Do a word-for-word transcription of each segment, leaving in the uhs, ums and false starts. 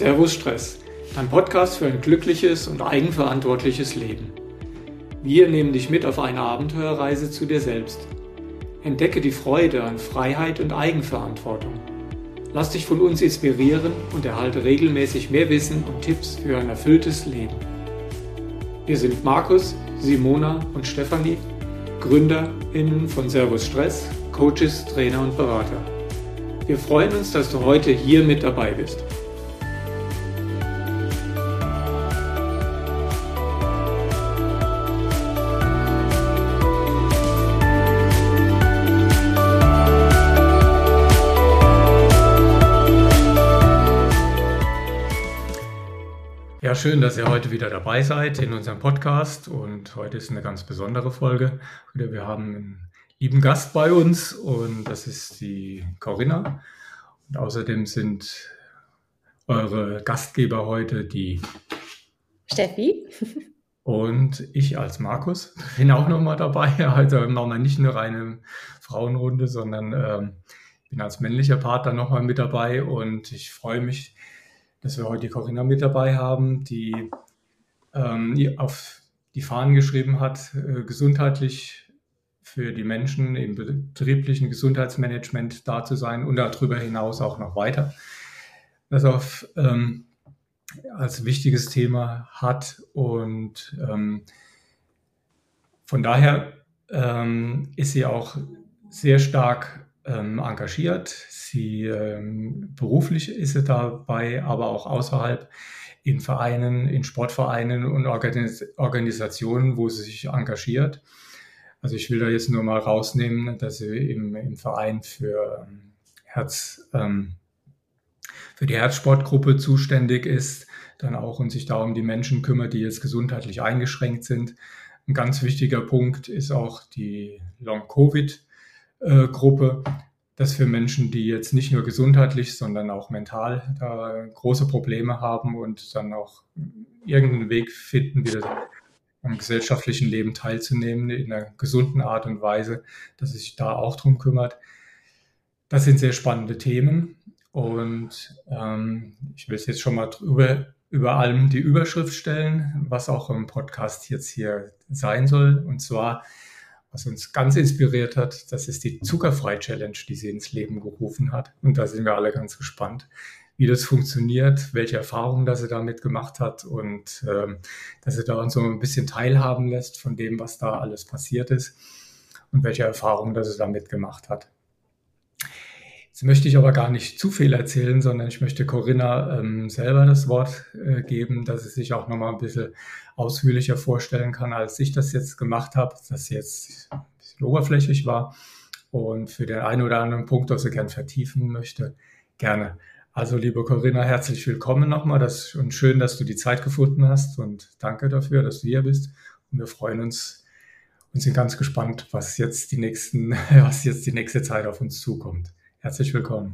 Servus Stress, dein Podcast für ein glückliches und eigenverantwortliches Leben. Wir nehmen dich mit auf eine Abenteuerreise zu dir selbst. Entdecke die Freude an Freiheit und Eigenverantwortung. Lass dich von uns inspirieren und erhalte regelmäßig mehr Wissen und Tipps für ein erfülltes Leben. Wir sind Markus, Simona und Stefanie, GründerInnen von Servus Stress, Coaches, Trainer und Berater. Wir freuen uns, dass du heute hier mit dabei bist. Ja, schön, dass ihr heute wieder dabei seid in unserem Podcast, und heute ist eine ganz besondere Folge. Wir haben einen lieben Gast bei uns und das ist die Corinna, und außerdem sind eure Gastgeber heute die Steffi und ich als Markus bin auch nochmal dabei. Heute machen wir nicht eine reine Frauenrunde, sondern ähm, ich bin als männlicher Partner nochmal mit dabei, und ich freue mich, dass wir heute die Corinna mit dabei haben, die ähm, auf die Fahnen geschrieben hat, äh, gesundheitlich für die Menschen im betrieblichen Gesundheitsmanagement da zu sein und darüber hinaus auch noch weiter. Das auf, ähm, als wichtiges Thema hat, und ähm, von daher ähm, ist sie auch sehr stark ähm, engagiert. Sie ähm, beruflich ist sie dabei, aber auch außerhalb in Vereinen, in Sportvereinen und Organis- Organisationen, wo sie sich engagiert. Also ich will da jetzt nur mal rausnehmen, dass sie im, im Verein für ähm, Herz, ähm, für die Herzsportgruppe zuständig ist, dann auch und sich da um die Menschen kümmert, die jetzt gesundheitlich eingeschränkt sind. Ein ganz wichtiger Punkt ist auch die Long-Covid-Gruppe. Das für Menschen, die jetzt nicht nur gesundheitlich, sondern auch mental da große Probleme haben und dann auch irgendeinen Weg finden, wieder am gesellschaftlichen Leben teilzunehmen, in einer gesunden Art und Weise, dass es sich da auch drum kümmert. Das sind sehr spannende Themen, und ähm, ich will es jetzt schon mal drüber, über allem die Überschrift stellen, was auch im Podcast jetzt hier sein soll, und zwar, was uns ganz inspiriert hat, das ist die Zuckerfrei-Challenge, die sie ins Leben gerufen hat. Und da sind wir alle ganz gespannt, wie das funktioniert, welche Erfahrungen das sie damit gemacht hat, und ähm, dass sie da uns so ein bisschen teilhaben lässt von dem, was da alles passiert ist und welche Erfahrungen das sie damit gemacht hat. Jetzt möchte ich aber gar nicht zu viel erzählen, sondern ich möchte Corinna ähm, selber das Wort äh, geben, dass sie sich auch nochmal ein bisschen ausführlicher vorstellen kann, als ich das jetzt gemacht habe, dass sie jetzt ein bisschen oberflächlich war und für den einen oder anderen Punkt, was sie gern vertiefen möchte, gerne. Also liebe Corinna, herzlich willkommen nochmal, das, und schön, dass du die Zeit gefunden hast, und danke dafür, dass du hier bist, und wir freuen uns und sind ganz gespannt, was jetzt die nächsten, was jetzt die nächste Zeit auf uns zukommt. Herzlich willkommen.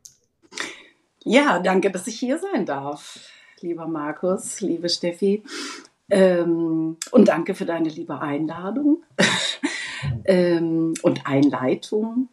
Ja, danke, dass ich hier sein darf, lieber Markus, liebe Steffi. Ähm, und danke für deine liebe Einladung ähm, und Einleitung.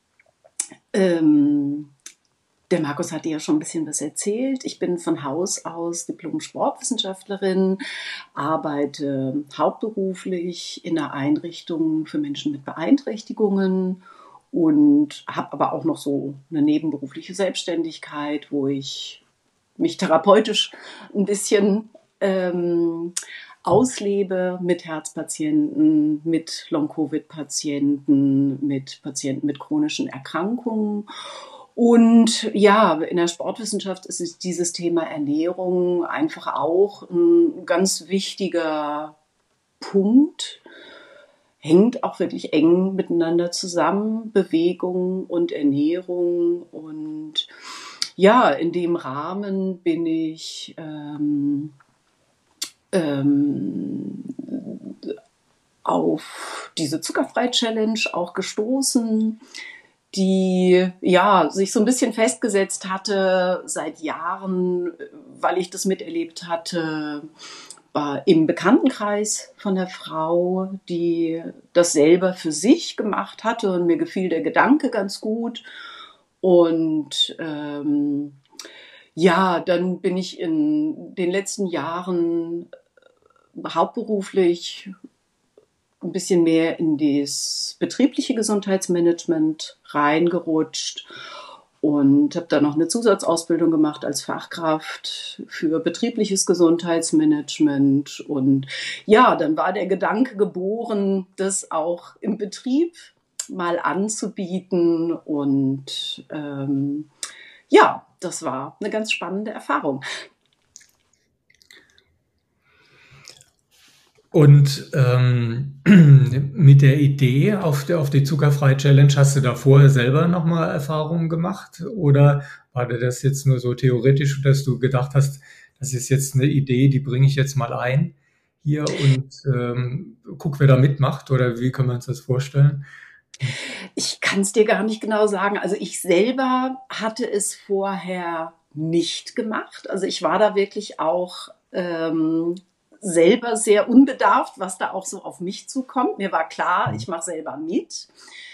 Ähm, der Markus hat dir ja schon ein bisschen was erzählt. Ich bin von Haus aus Diplom-Sportwissenschaftlerin, arbeite hauptberuflich in einer Einrichtung für Menschen mit Beeinträchtigungen und habe aber auch noch so eine nebenberufliche Selbstständigkeit, wo ich mich therapeutisch ein bisschen ähm, auslebe mit Herzpatienten, mit Long-Covid-Patienten, mit Patienten mit chronischen Erkrankungen. Und ja, in der Sportwissenschaft ist dieses Thema Ernährung einfach auch ein ganz wichtiger Punkt. Hängt auch wirklich eng miteinander zusammen, Bewegung und Ernährung. Und ja, in dem Rahmen bin ich ähm, ähm, auf diese Zuckerfrei-Challenge auch gestoßen, die ja sich so ein bisschen festgesetzt hatte seit Jahren, weil ich das miterlebt hatte, war im Bekanntenkreis von der Frau, die das selber für sich gemacht hatte, und mir gefiel der Gedanke ganz gut. Und ähm, Ja, dann bin ich in den letzten Jahren hauptberuflich ein bisschen mehr in das betriebliche Gesundheitsmanagement reingerutscht und habe dann noch eine Zusatzausbildung gemacht als Fachkraft für betriebliches Gesundheitsmanagement. Und ja, dann war der Gedanke geboren, das auch im Betrieb mal anzubieten. Und ähm, ja, das war eine ganz spannende Erfahrung. Und ähm, mit der Idee auf, der, auf die Zuckerfrei-Challenge, hast du da vorher selber nochmal Erfahrungen gemacht? Oder war dir das jetzt nur so theoretisch, dass du gedacht hast, das ist jetzt eine Idee, die bringe ich jetzt mal ein hier und ähm, guck, wer da mitmacht? Oder wie können wir uns das vorstellen? Ich kann es dir gar nicht genau sagen. Also ich selber hatte es vorher nicht gemacht. Also ich war da wirklich auch ähm, selber sehr unbedarft, was da auch so auf mich zukommt. Mir war klar, ich mache selber mit.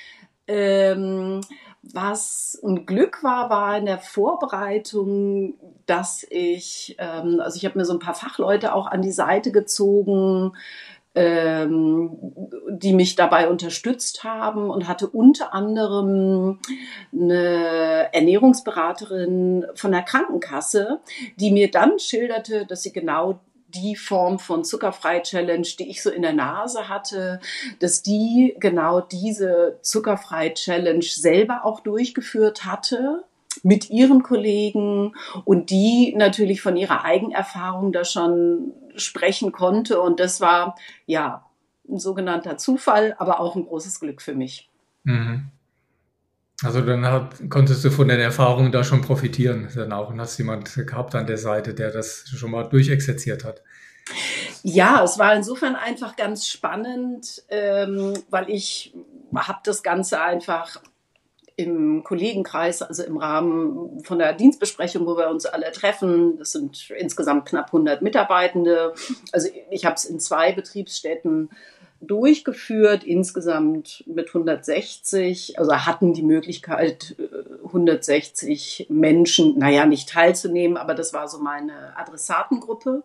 Ähm, was ein Glück war, war in der Vorbereitung, dass ich, ähm, also ich habe mir so ein paar Fachleute auch an die Seite gezogen, ähm, die mich dabei unterstützt haben, und hatte unter anderem eine Ernährungsberaterin von der Krankenkasse, die mir dann schilderte, dass sie genau die Form von Zuckerfrei-Challenge, die ich so in der Nase hatte, dass die genau diese Zuckerfrei-Challenge selber auch durchgeführt hatte mit ihren Kollegen und die natürlich von ihrer Eigenerfahrung da schon sprechen konnte. Und das war ja ein sogenannter Zufall, aber auch ein großes Glück für mich. Mhm. Also dann hat, konntest du von den Erfahrungen da schon profitieren dann auch und hast jemand gehabt an der Seite, der das schon mal durchexerziert hat. Ja, es war insofern einfach ganz spannend, ähm, weil ich habe das Ganze einfach im Kollegenkreis, also im Rahmen von der Dienstbesprechung, wo wir uns alle treffen. Das sind insgesamt knapp hundert Mitarbeitende. Also ich habe es in zwei Betriebsstätten durchgeführt, insgesamt mit hundertsechzig, also hatten die Möglichkeit, hundertsechzig Menschen, naja, nicht teilzunehmen, aber das war so meine Adressatengruppe.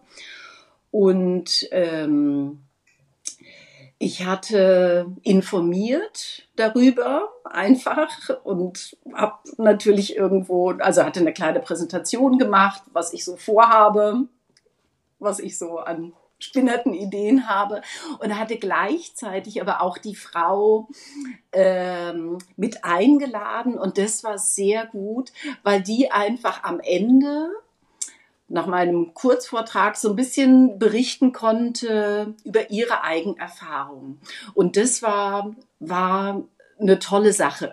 Und ähm, ich hatte informiert darüber einfach und habe natürlich irgendwo, also hatte eine kleine Präsentation gemacht, was ich so vorhabe, was ich so an spinnerten Ideen habe, und hatte gleichzeitig aber auch die Frau ähm, mit eingeladen, und das war sehr gut, weil die einfach am Ende nach meinem Kurzvortrag so ein bisschen berichten konnte über ihre Eigenerfahrungen. Und das war, war eine tolle Sache,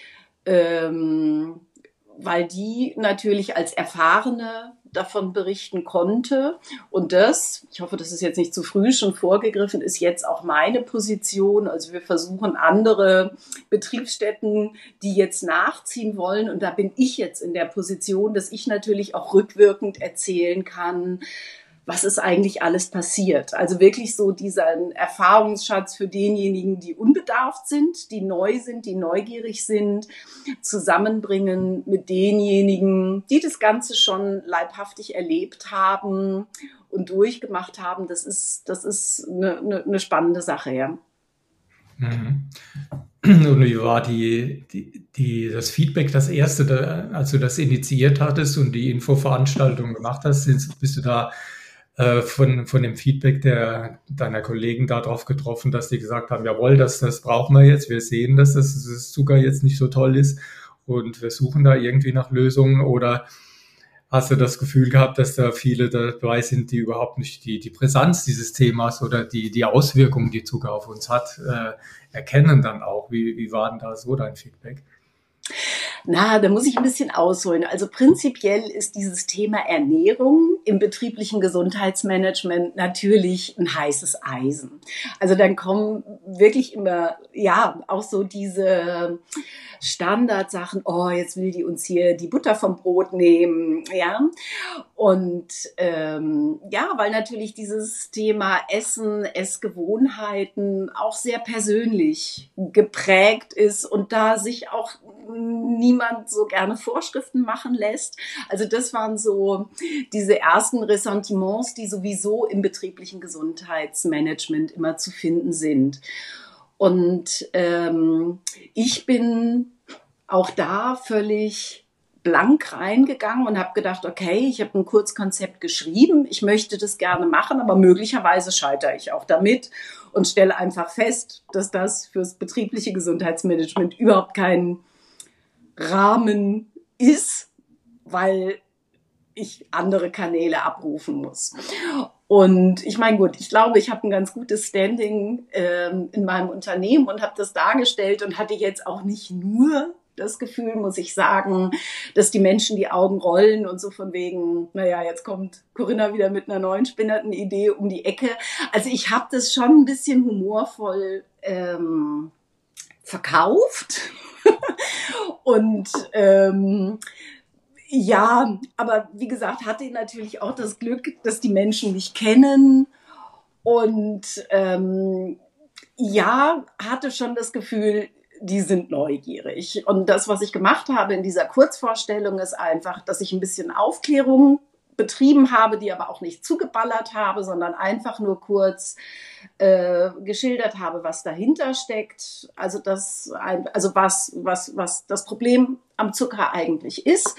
ähm, weil die natürlich als Erfahrene davon berichten konnte. Und das, ich hoffe, das ist jetzt nicht zu früh schon vorgegriffen, ist jetzt auch meine Position. Also wir versuchen andere Betriebsstätten, die jetzt nachziehen wollen. Und da bin ich jetzt in der Position, dass ich natürlich auch rückwirkend erzählen kann, was ist eigentlich alles passiert. Also wirklich so dieser Erfahrungsschatz für denjenigen, die unbedarft sind, die neu sind, die neugierig sind, zusammenbringen mit denjenigen, die das Ganze schon leibhaftig erlebt haben und durchgemacht haben. Das ist, das ist eine, eine, eine spannende Sache, ja. Mhm. Und wie war die, die, die, das Feedback, das erste, da, als du das initiiert hattest und die Infoveranstaltung gemacht hast, bist du da äh, von, von dem Feedback der, deiner Kollegen darauf getroffen, dass die gesagt haben, jawohl, das, das brauchen wir jetzt, wir sehen, dass das, das Zucker jetzt nicht so toll ist und wir suchen da irgendwie nach Lösungen? Oder hast du das Gefühl gehabt, dass da viele dabei sind, die überhaupt nicht die, die Brisanz dieses Themas oder die, die Auswirkungen, die Zucker auf uns hat, äh, erkennen dann auch? Wie, wie war denn da so dein Feedback? Na, da muss ich ein bisschen ausholen. Also prinzipiell ist dieses Thema Ernährung im betrieblichen Gesundheitsmanagement natürlich ein heißes Eisen. Also dann kommen wirklich immer, ja, auch so diese Standardsachen, oh, jetzt will die uns hier die Butter vom Brot nehmen, ja. Und ähm, ja, weil natürlich dieses Thema Essen, Essgewohnheiten auch sehr persönlich geprägt ist und da sich auch niemand so gerne Vorschriften machen lässt. Also das waren so diese ersten Ressentiments, die sowieso im betrieblichen Gesundheitsmanagement immer zu finden sind. Und ähm, ich bin auch da völlig blank reingegangen und habe gedacht, okay, ich habe ein Kurzkonzept geschrieben, ich möchte das gerne machen, aber möglicherweise scheitere ich auch damit und stelle einfach fest, dass das fürs betriebliche Gesundheitsmanagement überhaupt kein Rahmen ist, weil ich andere Kanäle abrufen muss. Und ich meine, gut, ich glaube, ich habe ein ganz gutes Standing ähm, in meinem Unternehmen und habe das dargestellt und hatte jetzt auch nicht nur das Gefühl, muss ich sagen, dass die Menschen die Augen rollen und so von wegen, naja, jetzt kommt Corinna wieder mit einer neuen spinnerten Idee um die Ecke. Also ich habe das schon ein bisschen humorvoll ähm, verkauft und ähm, ja, aber wie gesagt, hatte ich natürlich auch das Glück, dass die Menschen mich kennen und ähm, ja, hatte schon das Gefühl, die sind neugierig. Und das, was ich gemacht habe in dieser Kurzvorstellung, ist einfach, dass ich ein bisschen Aufklärung betrieben habe, die aber auch nicht zugeballert habe, sondern einfach nur kurz äh, geschildert habe, was dahinter steckt. Also das, also was, was, was das Problem am Zucker eigentlich ist.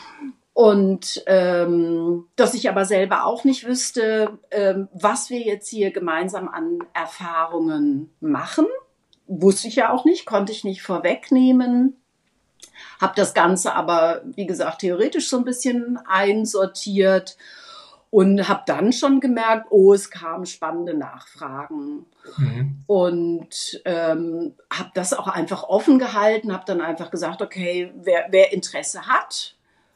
Und ähm, dass ich aber selber auch nicht wüsste, ähm, was wir jetzt hier gemeinsam an Erfahrungen machen. Wusste ich ja auch nicht, konnte ich nicht vorwegnehmen. Habe das Ganze aber, wie gesagt, theoretisch so ein bisschen einsortiert und habe dann schon gemerkt, oh, es kamen spannende Nachfragen. Mhm. Und ähm, habe das auch einfach offen gehalten, habe dann einfach gesagt, okay, wer, wer Interesse hat,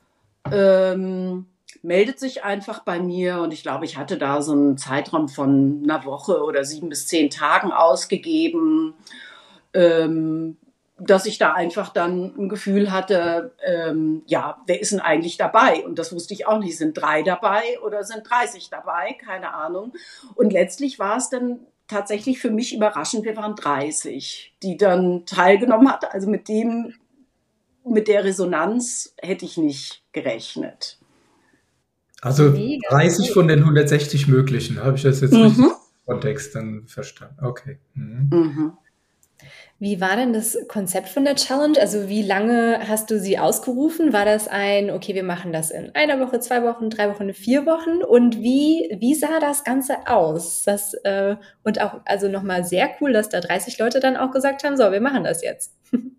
ähm, meldet sich einfach bei mir. Und ich glaube, ich hatte da so einen Zeitraum von einer Woche oder sieben bis zehn Tagen ausgegeben, ähm, dass ich da einfach dann ein Gefühl hatte, ähm, ja, wer ist denn eigentlich dabei? Und das wusste ich auch nicht. Sind drei dabei oder sind dreißig dabei? Keine Ahnung. Und letztlich war es dann tatsächlich für mich überraschend, wir waren dreißig, die dann teilgenommen hatten. Also mit dem, mit der Resonanz hätte ich nicht gerechnet. Also dreißig von den hundertsechzig möglichen, habe ich das jetzt mhm. richtig im Kontext dann verstanden? Okay. Mhm. Mhm. Wie war denn das Konzept von der Challenge? Also wie lange hast du sie ausgerufen? War das ein, okay, wir machen das in einer Woche, zwei Wochen, drei Wochen, vier Wochen? Und wie, wie sah das Ganze aus? Das, äh, und auch, also nochmal sehr cool, dass da dreißig Leute dann auch gesagt haben, so, wir machen das jetzt.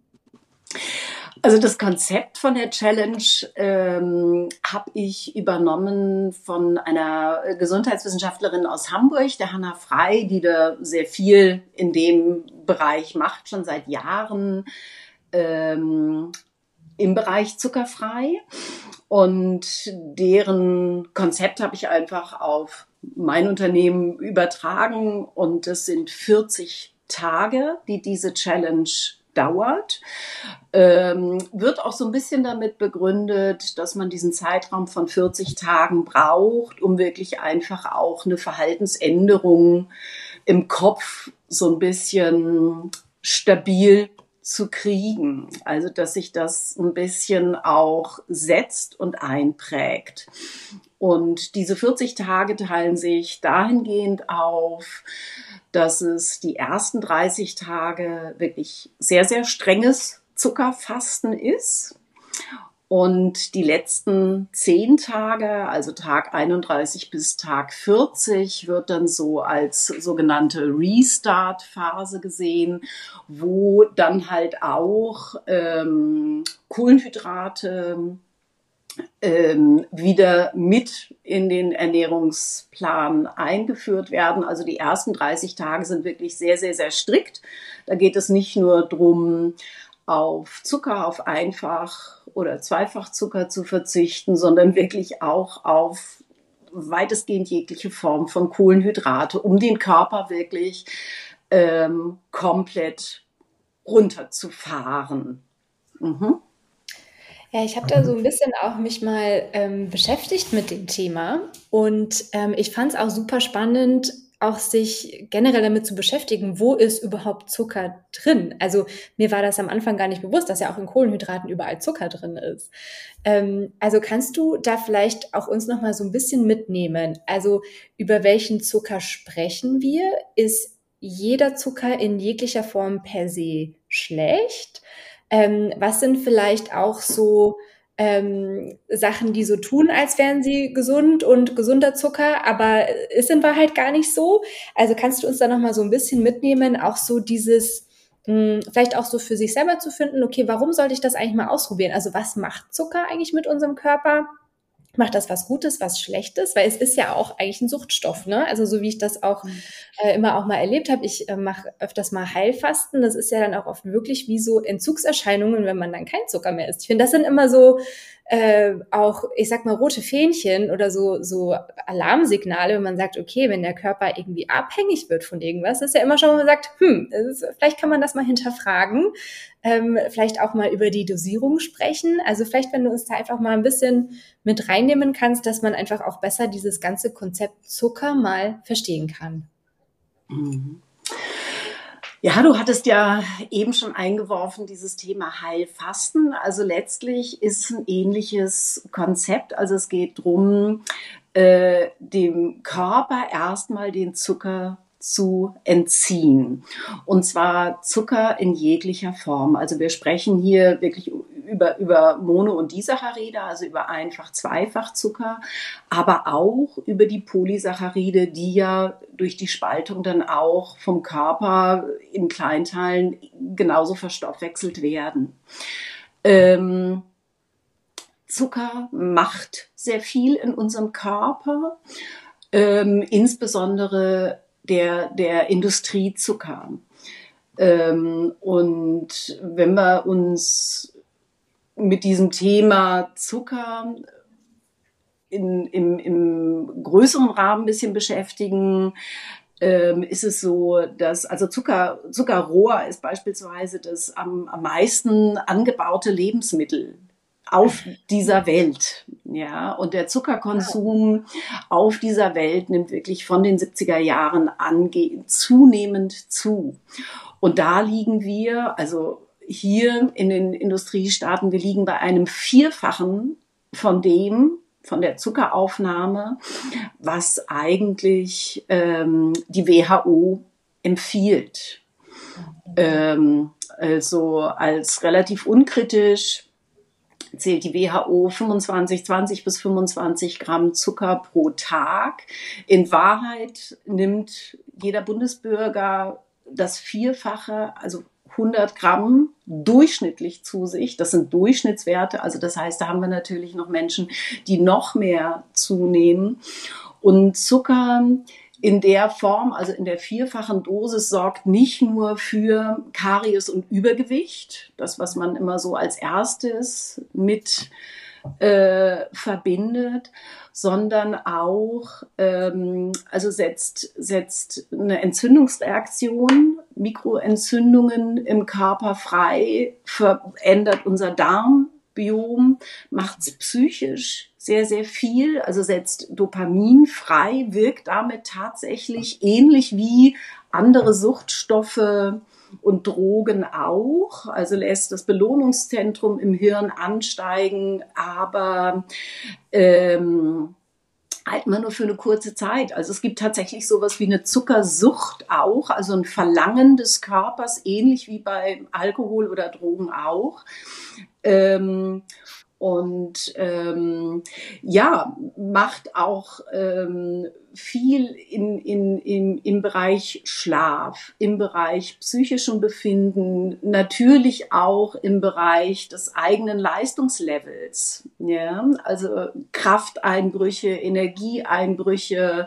Also das Konzept von der Challenge ähm, habe ich übernommen von einer Gesundheitswissenschaftlerin aus Hamburg, der Hanna Frey, die da sehr viel in dem Bereich macht, schon seit Jahren ähm, im Bereich zuckerfrei. Und deren Konzept habe ich einfach auf mein Unternehmen übertragen. Und es sind vierzig Tage, die diese Challenge dauert, ähm, wird auch so ein bisschen damit begründet, dass man diesen Zeitraum von vierzig Tagen braucht, um wirklich einfach auch eine Verhaltensänderung im Kopf so ein bisschen stabil zu kriegen. Also, dass sich das ein bisschen auch setzt und einprägt. Und diese vierzig Tage teilen sich dahingehend auf, dass es die ersten dreißig Tage wirklich sehr, sehr strenges Zuckerfasten ist. Und die letzten zehn Tage, also Tag einunddreißig bis Tag vierzig, wird dann so als sogenannte Restart-Phase gesehen, wo dann halt auch ähm, Kohlenhydrate Ähm, wieder mit in den Ernährungsplan eingeführt werden. Also die ersten dreißig Tage sind wirklich sehr, sehr, sehr strikt. Da geht es nicht nur darum, auf Zucker, auf Einfach- oder Zweifachzucker zu verzichten, sondern wirklich auch auf weitestgehend jegliche Form von Kohlenhydrate, um den Körper wirklich ähm, komplett runterzufahren. Mhm. Ja, ich habe da so ein bisschen auch mich mal ähm, beschäftigt mit dem Thema und ähm, ich fand es auch super spannend, auch sich generell damit zu beschäftigen, wo ist überhaupt Zucker drin? Also mir war das am Anfang gar nicht bewusst, dass ja auch in Kohlenhydraten überall Zucker drin ist. Ähm, also kannst du da vielleicht auch uns noch mal so ein bisschen mitnehmen? Also über welchen Zucker sprechen wir? Ist jeder Zucker in jeglicher Form per se schlecht? Ähm, was sind vielleicht auch so ähm, Sachen, die so tun, als wären sie gesund und gesunder Zucker, aber ist in Wahrheit gar nicht so? Also kannst du uns da noch mal so ein bisschen mitnehmen, auch so dieses, mh, vielleicht auch so für sich selber zu finden, okay, warum sollte ich das eigentlich mal ausprobieren? Also was macht Zucker eigentlich mit unserem Körper? Macht das was Gutes, was Schlechtes? Weil es ist ja auch eigentlich ein Suchtstoff, ne? Also so wie ich das auch äh, immer auch mal erlebt habe, ich äh, mache öfters mal Heilfasten. Das ist ja dann auch oft wirklich wie so Entzugserscheinungen, wenn man dann kein Zucker mehr isst. Ich finde, das sind immer so äh, auch, ich sag mal, rote Fähnchen oder so, so Alarmsignale, wenn man sagt, okay, wenn der Körper irgendwie abhängig wird von irgendwas, ist ja immer schon, wenn man sagt, hm, ist, vielleicht kann man das mal hinterfragen, ähm, vielleicht auch mal über die Dosierung sprechen. Also vielleicht, wenn du uns da einfach mal ein bisschen mit reinnehmen kannst, dass man einfach auch besser dieses ganze Konzept Zucker mal verstehen kann. Mhm. Ja, du hattest ja eben schon eingeworfen, dieses Thema Heilfasten. Also letztlich ist ein ähnliches Konzept. Also es geht darum, äh, dem Körper erstmal den Zucker zu entziehen. Und zwar Zucker in jeglicher Form. Also wir sprechen hier wirklich über, über Mono- und Disaccharide, also über einfach Zweifachzucker, aber auch über die Polysaccharide, die ja durch die Spaltung dann auch vom Körper in Kleinteilen genauso verstoffwechselt werden. Ähm, Zucker macht sehr viel in unserem Körper, ähm, insbesondere der, der Industriezucker. Ähm, und wenn wir uns mit diesem Thema Zucker in, im, im größeren Rahmen ein bisschen beschäftigen, ähm, ist es so, dass also Zucker, Zuckerrohr ist beispielsweise das am, am meisten angebaute Lebensmittel auf dieser Welt. Ja, und der Zuckerkonsum auf dieser Welt nimmt wirklich von den siebziger Jahren an zunehmend zu. Und da liegen wir, also hier in den Industriestaaten, wir liegen bei einem Vierfachen von dem, von der Zuckeraufnahme, was eigentlich ähm, die W H O empfiehlt. Ähm, also als relativ unkritisch zählt die W H O fünfundzwanzig, zwanzig bis fünfundzwanzig Gramm Zucker pro Tag. In Wahrheit nimmt jeder Bundesbürger das Vierfache, also hundert Gramm durchschnittlich zu sich. Das sind Durchschnittswerte. Also das heißt, da haben wir natürlich noch Menschen, die noch mehr zunehmen. Und Zucker in der Form, also in der vierfachen Dosis, sorgt nicht nur für Karies und Übergewicht, das, was man immer so als erstes mit äh, verbindet, sondern auch, ähm, also setzt, setzt eine Entzündungsreaktion, Mikroentzündungen im Körper frei, verändert unser Darmbiom, macht es psychisch sehr, sehr viel, also setzt Dopamin frei, wirkt damit tatsächlich ähnlich wie andere Suchtstoffe und Drogen auch, also lässt das Belohnungszentrum im Hirn ansteigen, aber ähm, halt immer nur für eine kurze Zeit. Also es gibt tatsächlich sowas wie eine Zuckersucht auch, also ein Verlangen des Körpers, ähnlich wie bei Alkohol oder Drogen auch. Ähm, Und ähm, ja, macht auch ähm, viel in, in, in, im Bereich Schlaf, im Bereich psychischem Befinden, natürlich auch im Bereich des eigenen Leistungslevels. Ja? Also Krafteinbrüche, Energieeinbrüche,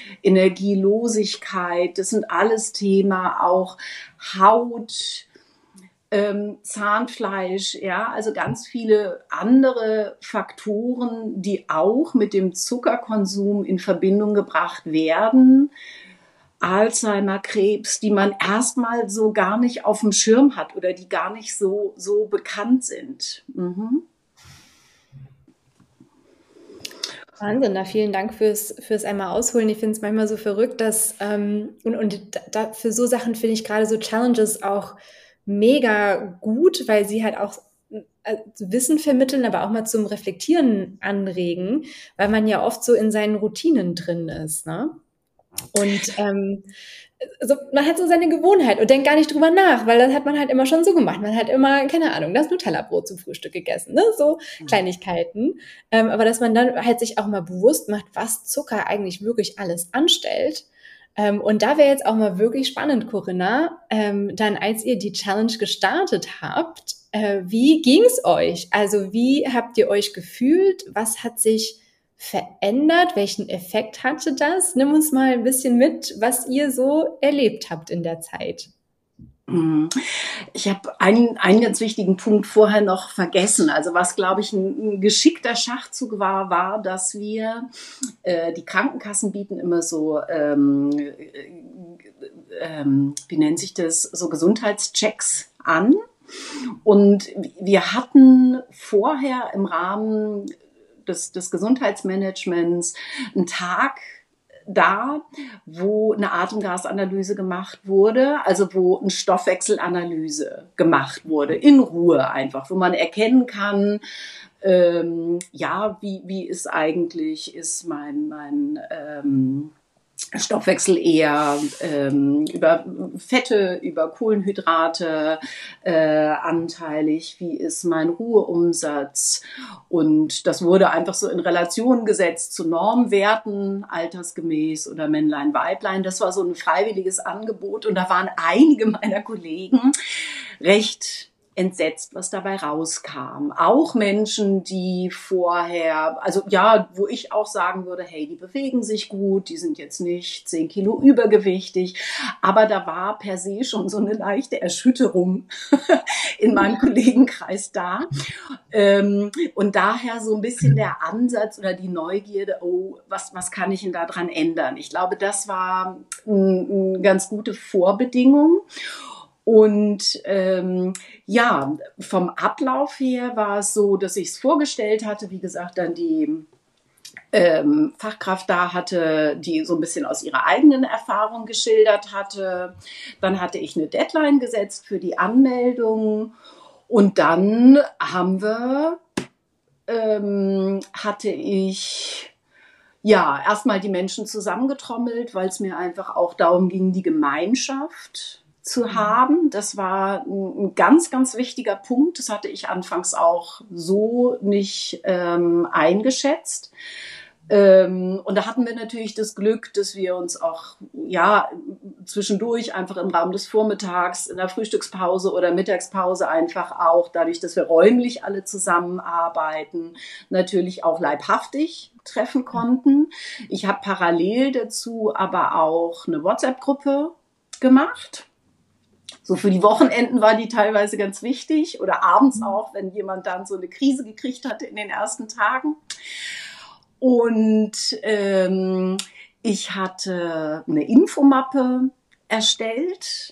Energielosigkeit, das sind alles Thema, auch Haut, Ähm, Zahnfleisch, ja, also ganz viele andere Faktoren, die auch mit dem Zuckerkonsum in Verbindung gebracht werden. Alzheimer, Krebs, die man erstmal so gar nicht auf dem Schirm hat oder die gar nicht so, so bekannt sind. Mhm. Wahnsinn, na, vielen Dank fürs, fürs einmal ausholen. Ich finde es manchmal so verrückt, dass, ähm, und, und da, für so Sachen finde ich gerade so Challenges auch mega gut, weil sie halt auch äh, Wissen vermitteln, aber auch mal zum Reflektieren anregen, weil man ja oft so in seinen Routinen drin ist, ne? Und ähm, also man hat so seine Gewohnheit und denkt gar nicht drüber nach, weil das hat man halt immer schon so gemacht. Man hat immer, keine Ahnung, das Nutella-Brot zum Frühstück gegessen, ne? So Kleinigkeiten. Ähm, aber dass man dann halt sich auch mal bewusst macht, was Zucker eigentlich wirklich alles anstellt. Ähm, und da wäre jetzt auch mal wirklich spannend, Corinna, ähm, dann als ihr die Challenge gestartet habt, äh, wie ging's euch? Also wie habt ihr euch gefühlt? Was hat sich verändert? Welchen Effekt hatte das? Nimm uns mal ein bisschen mit, was ihr so erlebt habt in der Zeit. Ich habe einen, einen ganz wichtigen Punkt vorher noch vergessen. Also was, glaube ich, ein, ein geschickter Schachzug war, war, dass wir, äh, die Krankenkassen bieten immer so, ähm, ähm, wie nennt sich das, so Gesundheitschecks an. Und wir hatten vorher im Rahmen des, des Gesundheitsmanagements einen Tag da, wo eine Atemgasanalyse gemacht wurde, also wo eine Stoffwechselanalyse gemacht wurde, in Ruhe einfach, wo man erkennen kann, ähm, ja, wie, wie ist eigentlich, ist mein, mein ähm, Stoffwechsel eher ähm, über Fette, über Kohlenhydrate äh, anteilig, wie ist mein Ruheumsatz, und das wurde einfach so in Relation gesetzt zu Normwerten, altersgemäß oder Männlein, Weiblein. Das war so ein freiwilliges Angebot und da waren einige meiner Kollegen recht entsetzt, was dabei rauskam. Auch Menschen, die vorher, also ja, wo ich auch sagen würde, hey, die bewegen sich gut, die sind jetzt nicht zehn Kilo übergewichtig, aber da war per se schon so eine leichte Erschütterung in meinem Kollegenkreis da. Und daher so ein bisschen der Ansatz oder die Neugierde, oh, was, was kann ich denn da dran ändern? Ich glaube, das war eine ganz gute Vorbedingung. Und ähm, ja, vom Ablauf her war es so, dass ich es vorgestellt hatte, wie gesagt, dann die ähm, Fachkraft da hatte, die so ein bisschen aus ihrer eigenen Erfahrung geschildert hatte. Dann hatte ich eine Deadline gesetzt für die Anmeldung und dann haben wir, ähm, hatte ich ja erstmal die Menschen zusammengetrommelt, weil es mir einfach auch darum ging, die Gemeinschaft zu haben. Das war ein ganz, ganz wichtiger Punkt. Das hatte ich anfangs auch so nicht ähm, eingeschätzt. Ähm, und da hatten wir natürlich das Glück, dass wir uns auch ja zwischendurch einfach im Rahmen des Vormittags, in der Frühstückspause oder Mittagspause einfach auch, dadurch, dass wir räumlich alle zusammenarbeiten, natürlich auch leibhaftig treffen konnten. Ich habe parallel dazu aber auch eine WhatsApp-Gruppe gemacht. So für die Wochenenden war die teilweise ganz wichtig oder abends auch, wenn jemand dann so eine Krise gekriegt hatte in den ersten Tagen. Und ähm, ich hatte eine Infomappe erstellt,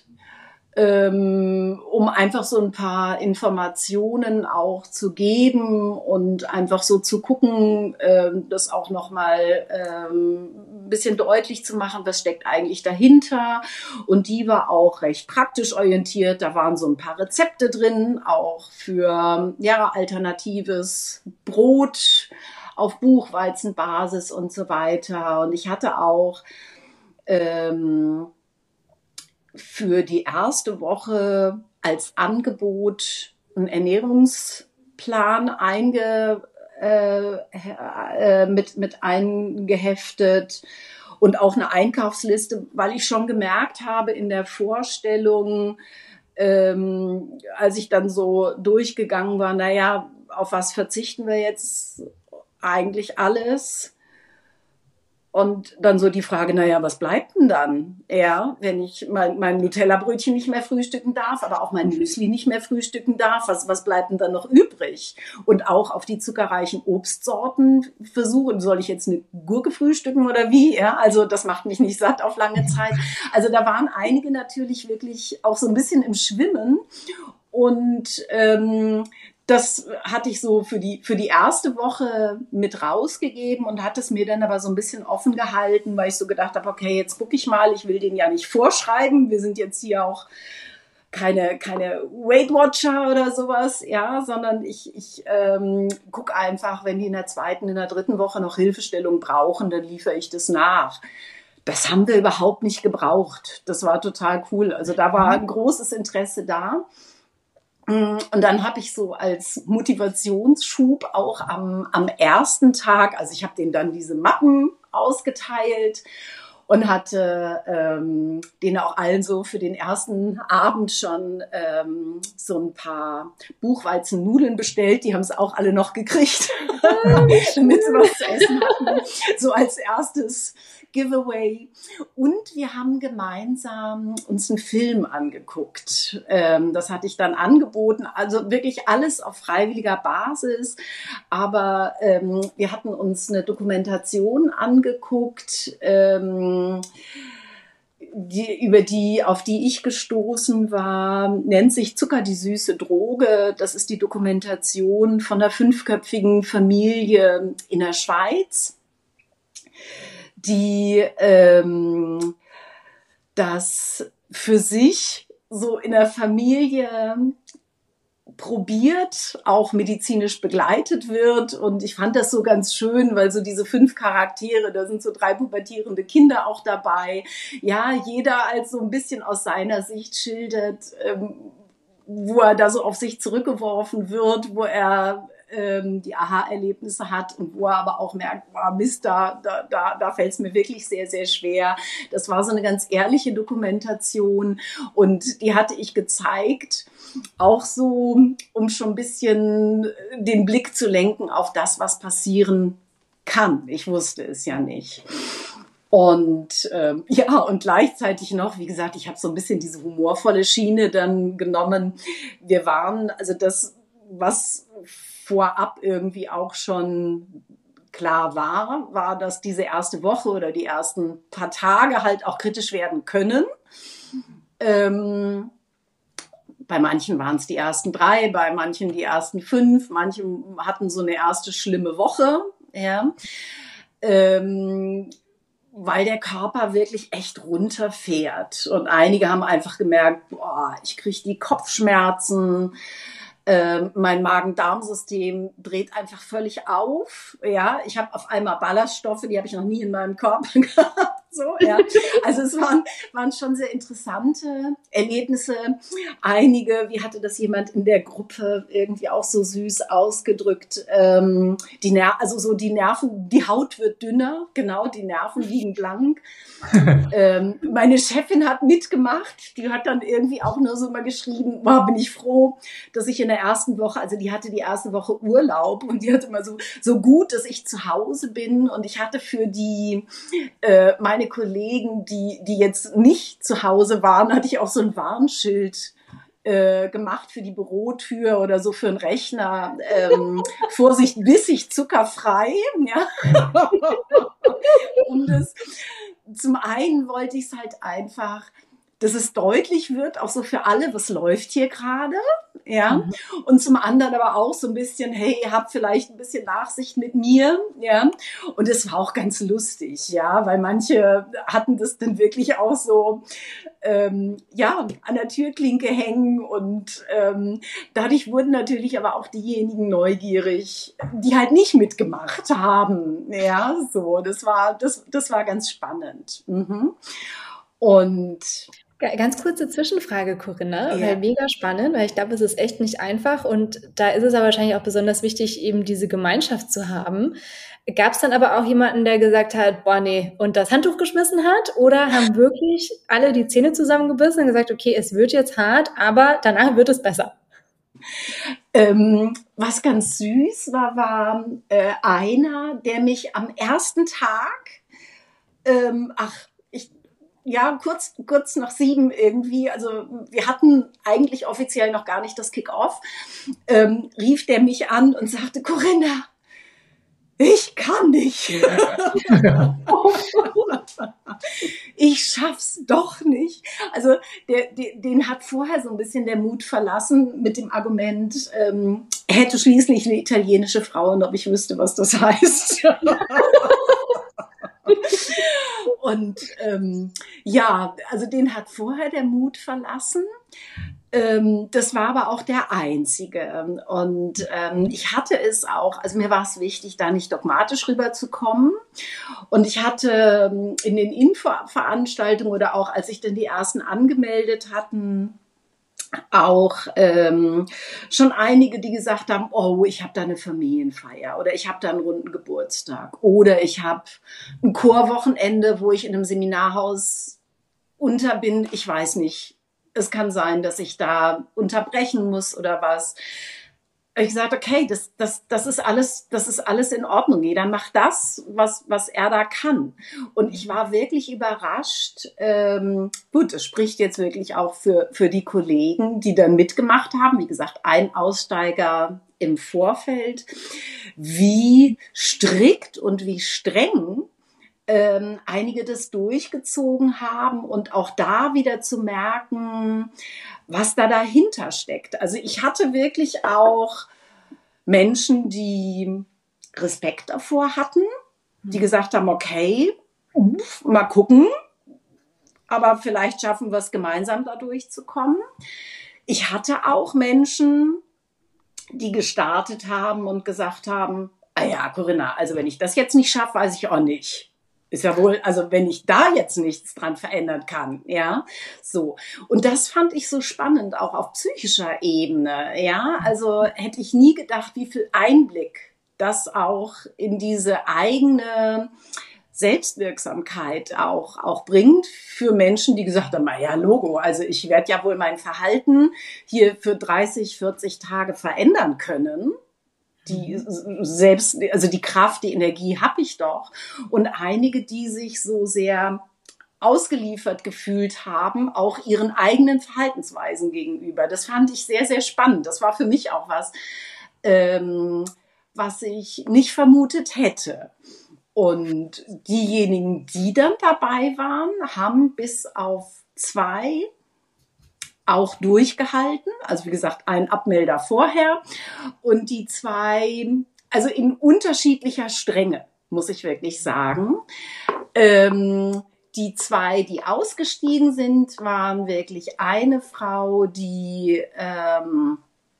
ähm, um einfach so ein paar Informationen auch zu geben und einfach so zu gucken, ähm, das auch nochmal ähm, ein bisschen deutlich zu machen, was steckt eigentlich dahinter. Und die war auch recht praktisch orientiert. Da waren so ein paar Rezepte drin, auch für ja alternatives Brot auf Buchweizenbasis und so weiter. Und ich hatte auch ähm, für die erste Woche als Angebot einen Ernährungsplan einge, äh, äh, mit, mit eingeheftet und auch eine Einkaufsliste, weil ich schon gemerkt habe in der Vorstellung, ähm, als ich dann so durchgegangen war, naja, auf was verzichten wir jetzt eigentlich alles? Und dann so die Frage, naja, was bleibt denn dann? Ja, wenn ich mein, mein Nutella-Brötchen nicht mehr frühstücken darf, aber auch mein Müsli nicht mehr frühstücken darf, was, was bleibt denn dann noch übrig? Und auch auf die zuckerreichen Obstsorten versuchen, soll ich jetzt eine Gurke frühstücken oder wie? Ja, also das macht mich nicht satt auf lange Zeit. Also da waren einige natürlich wirklich auch so ein bisschen im Schwimmen. Und ähm, das hatte ich so für die, für die erste Woche mit rausgegeben und hatte es mir dann aber so ein bisschen offen gehalten, weil ich so gedacht habe, okay, jetzt gucke ich mal, ich will den ja nicht vorschreiben. Wir sind jetzt hier auch keine, keine Weight Watcher oder sowas, ja, sondern ich, ich ähm, gucke einfach, wenn die in der zweiten, in der dritten Woche noch Hilfestellung brauchen, dann liefere ich das nach. Das haben wir überhaupt nicht gebraucht. Das war total cool. Also da war ein großes Interesse da. Und dann habe ich so als Motivationsschub auch am, am ersten Tag, also ich habe denen dann diese Mappen ausgeteilt und hatte ähm, denen auch allen so für den ersten Abend schon ähm, so ein paar Buchweizennudeln bestellt. Die haben es auch alle noch gekriegt, damit sie was zu essen hatten. So als erstes Giveaway. Und wir haben gemeinsam uns einen Film angeguckt. Ähm, das hatte ich dann angeboten. Also wirklich alles auf freiwilliger Basis. Aber ähm, wir hatten uns eine Dokumentation angeguckt, ähm, die, über die, auf die ich gestoßen war, nennt sich Zucker, die süße Droge. Das ist die Dokumentation von einer fünfköpfigen Familie in der Schweiz, die ähm, das für sich so in der Familie probiert, auch medizinisch begleitet wird. Und ich fand das so ganz schön, weil so diese fünf Charaktere, da sind so drei pubertierende Kinder auch dabei. Ja, jeder als so ein bisschen aus seiner Sicht schildert, ähm, wo er da so auf sich zurückgeworfen wird, wo er ähm, die Aha-Erlebnisse hat und wo er aber auch merkt, wow, Mist, da, da, da, da fällt es mir wirklich sehr, sehr schwer. Das war so eine ganz ehrliche Dokumentation und die hatte ich gezeigt, auch so, um schon ein bisschen den Blick zu lenken auf das, was passieren kann. Ich wusste es ja nicht. Und ähm, ja, und gleichzeitig noch, wie gesagt, ich habe so ein bisschen diese humorvolle Schiene dann genommen. Wir waren, also das, was vorab irgendwie auch schon klar war, war, dass diese erste Woche oder die ersten paar Tage halt auch kritisch werden können. Ähm, bei manchen waren es die ersten drei, bei manchen die ersten fünf, manche hatten so eine erste schlimme Woche, ja. Ähm, weil der Körper wirklich echt runterfährt. Und einige haben einfach gemerkt, boah, ich kriege die Kopfschmerzen, äh, mein Magen-Darm-System dreht einfach völlig auf. Ja, ich habe auf einmal Ballaststoffe, die habe ich noch nie in meinem Körper gehabt. So, ja. Also es waren, waren schon sehr interessante Erlebnisse. Einige, wie hatte das jemand in der Gruppe irgendwie auch so süß ausgedrückt, ähm, die Ner- also so die Nerven, die Haut wird dünner, genau, die Nerven liegen blank. ähm, meine Chefin hat mitgemacht, die hat dann irgendwie auch nur so mal geschrieben, wow, bin ich froh, dass ich in der ersten Woche, also die hatte die erste Woche Urlaub und die hatte immer so, so gut, dass ich zu Hause bin und ich hatte für die, äh, meine Kollegen, die, die jetzt nicht zu Hause waren, hatte ich auch so ein Warnschild äh, gemacht für die Bürotür oder so für einen Rechner. Ähm, Vorsicht, bissig, zuckerfrei. Ja. Und das, zum einen wollte ich es halt einfach, dass es deutlich wird, auch so für alle, was läuft hier gerade, ja, mhm. Und zum anderen aber auch so ein bisschen, hey, ihr habt vielleicht ein bisschen Nachsicht mit mir, ja, und es war auch ganz lustig, ja, weil manche hatten das dann wirklich auch so, ähm, ja, an der Türklinke hängen und ähm, dadurch wurden natürlich aber auch diejenigen neugierig, die halt nicht mitgemacht haben, ja, so, das war, das, das war ganz spannend, mhm. Und ganz kurze Zwischenfrage, Corinna, ja. weil mega spannend, weil ich glaube, es ist echt nicht einfach und da ist es aber wahrscheinlich auch besonders wichtig, eben diese Gemeinschaft zu haben. Gab es dann aber auch jemanden, der gesagt hat, boah, nee, und das Handtuch geschmissen hat? Oder haben wirklich alle die Zähne zusammengebissen und gesagt, okay, es wird jetzt hart, aber danach wird es besser? Ähm, was ganz süß war, war äh, einer, der mich am ersten Tag ähm, ach, ich, ja, kurz, kurz nach sieben irgendwie, also wir hatten eigentlich offiziell noch gar nicht das Kick-Off, ähm, rief der mich an und sagte, Corinna, ich kann nicht. Ja. Ich schaff's doch nicht. Also der, der, den hat vorher so ein bisschen der Mut verlassen mit dem Argument, ähm, er hätte schließlich eine italienische Frau und ob ich wüsste, was das heißt. Und ähm, ja, also den hat vorher der Mut verlassen. Ähm, das war aber auch der einzige. Und ähm, ich hatte es auch, also mir war es wichtig, da nicht dogmatisch rüberzukommen. Und ich hatte ähm, in den Infoveranstaltungen oder auch als sich dann die ersten angemeldet hatten, auch ähm, schon einige, die gesagt haben, oh, ich habe da eine Familienfeier oder ich habe da einen runden Geburtstag oder ich habe ein Chorwochenende, wo ich in einem Seminarhaus unter bin. Ich weiß nicht, es kann sein, dass ich da unterbrechen muss oder was. Ich sagte, okay, das, das, das ist alles, das ist alles in Ordnung. Jeder macht das, was, was er da kann. Und ich war wirklich überrascht. Ähm, gut, das spricht jetzt wirklich auch für, für die Kollegen, die dann mitgemacht haben. Wie gesagt, ein Aussteiger im Vorfeld. Wie strikt und wie streng ähm, einige das durchgezogen haben und auch da wieder zu merken, was da dahinter steckt. Also ich hatte wirklich auch Menschen, die Respekt davor hatten, die gesagt haben, okay, mal gucken, aber vielleicht schaffen wir es gemeinsam da durchzukommen. Ich hatte auch Menschen, die gestartet haben und gesagt haben, ah ja, Corinna, also wenn ich das jetzt nicht schaffe, weiß ich auch nicht. Ist ja wohl, also wenn ich da jetzt nichts dran verändern kann, ja, so. Und das fand ich so spannend, auch auf psychischer Ebene, ja. Also hätte ich nie gedacht, wie viel Einblick das auch in diese eigene Selbstwirksamkeit auch, auch bringt für Menschen, die gesagt haben, na ja, Logo, also ich werde ja wohl mein Verhalten hier für dreißig, vierzig Tage verändern können. Die selbst, also die Kraft, die Energie habe ich doch. Und einige, die sich so sehr ausgeliefert gefühlt haben, auch ihren eigenen Verhaltensweisen gegenüber. Das fand ich sehr, sehr spannend. Das war für mich auch was, ähm, was ich nicht vermutet hätte. Und diejenigen, die dann dabei waren, haben bis auf zwei auch durchgehalten, also wie gesagt, ein Abmelder vorher und die zwei, also in unterschiedlicher Strenge, muss ich wirklich sagen. Ähm, die zwei, die ausgestiegen sind, waren wirklich eine Frau, die ähm,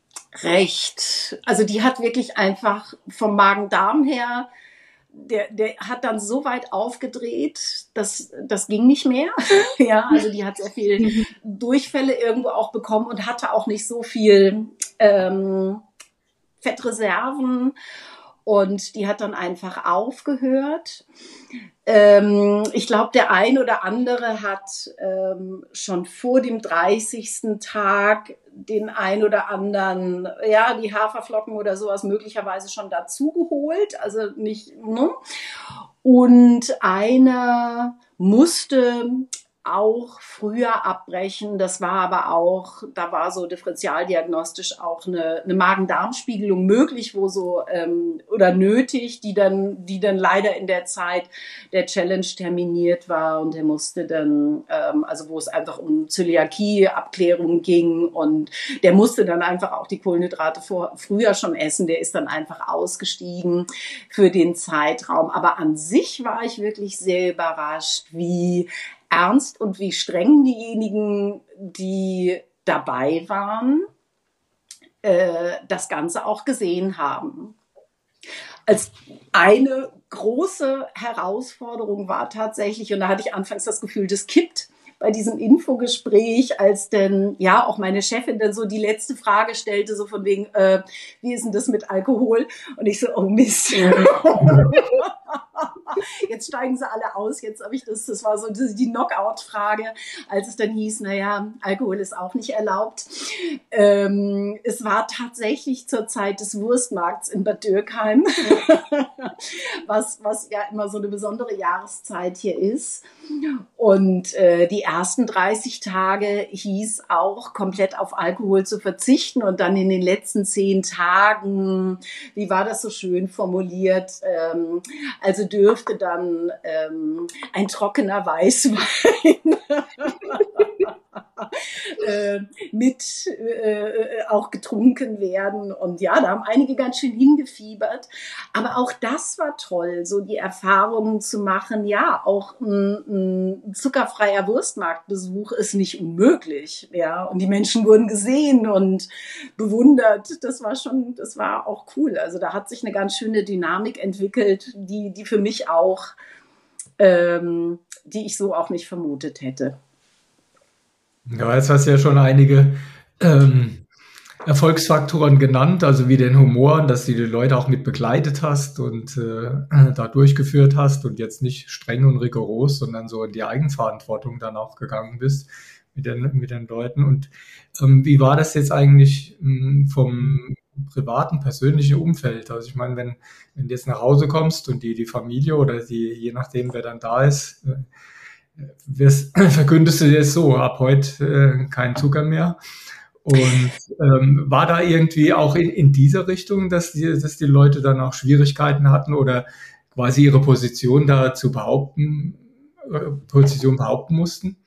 recht, also die hat wirklich einfach vom Magen-Darm her, Der, der hat dann so weit aufgedreht, dass das ging nicht mehr. Ja, also die hat sehr viel Durchfälle irgendwo auch bekommen und hatte auch nicht so viel ähm, Fettreserven. Und die hat dann einfach aufgehört. Ähm, ich glaube, der ein oder andere hat ähm, schon vor dem dreißigsten Tag den ein oder anderen, ja, die Haferflocken oder sowas möglicherweise schon dazu geholt. Also nicht, ne? Und einer musste auch früher abbrechen. Das war aber auch, da war so differentialdiagnostisch auch eine, eine Magen-Darm-Spiegelung möglich, wo so ähm, oder nötig, die dann, die dann leider in der Zeit der Challenge terminiert war und der musste dann, ähm, also wo es einfach um Zöliakie-Abklärung ging und der musste dann einfach auch die Kohlenhydrate vor, früher schon essen. Der ist dann einfach ausgestiegen für den Zeitraum. Aber an sich war ich wirklich sehr überrascht, wie ernst und wie streng diejenigen, die dabei waren, äh, das Ganze auch gesehen haben. Als eine große Herausforderung war tatsächlich, und da hatte ich anfangs das Gefühl, das kippt bei diesem Infogespräch, als denn ja auch meine Chefin dann so die letzte Frage stellte, so von wegen, äh, wie ist denn das mit Alkohol? Und ich so, oh Mist. Jetzt jetzt steigen sie alle aus, jetzt habe ich das, das war so die Knockout-Frage, als es dann hieß, naja, Alkohol ist auch nicht erlaubt. Ähm, es war tatsächlich zur Zeit des Wurstmarkts in Bad Dürkheim, was, was ja immer so eine besondere Jahreszeit hier ist. Und äh, die ersten dreißig Tage hieß auch, komplett auf Alkohol zu verzichten. Und dann in den letzten zehn Tagen, wie war das so schön formuliert, ähm, also dürfte dann ähm, ein trockener Weißwein äh, mit äh, auch getrunken werden. Und ja, da haben einige ganz schön hingefiebert. Aber auch das war toll, so die Erfahrungen zu machen. Ja, auch ein, ein zuckerfreier Wurstmarktbesuch ist nicht unmöglich. Ja, und die Menschen wurden gesehen und bewundert. Das war schon, das war auch cool. Also da hat sich eine ganz schöne Dynamik entwickelt, die, die für mich auch, ähm, die ich so auch nicht vermutet hätte. Ja, jetzt hast du ja schon einige ähm, Erfolgsfaktoren genannt, also wie den Humor, dass du die Leute auch mit begleitet hast und äh, da durchgeführt hast und jetzt nicht streng und rigoros, sondern so in die Eigenverantwortung dann auch gegangen bist mit den, mit den Leuten. Und ähm, wie war das jetzt eigentlich ähm, vom privaten, persönlichen Umfeld? Also ich meine, wenn, wenn du jetzt nach Hause kommst und die, die Familie oder die, je nachdem, wer dann da ist, äh, wirst, verkündest du jetzt so, ab heute äh, kein Zucker mehr. Und ähm, war da irgendwie auch in, in dieser Richtung, dass die, dass die Leute dann auch Schwierigkeiten hatten oder quasi ihre Position da zu behaupten, äh, Position behaupten mussten?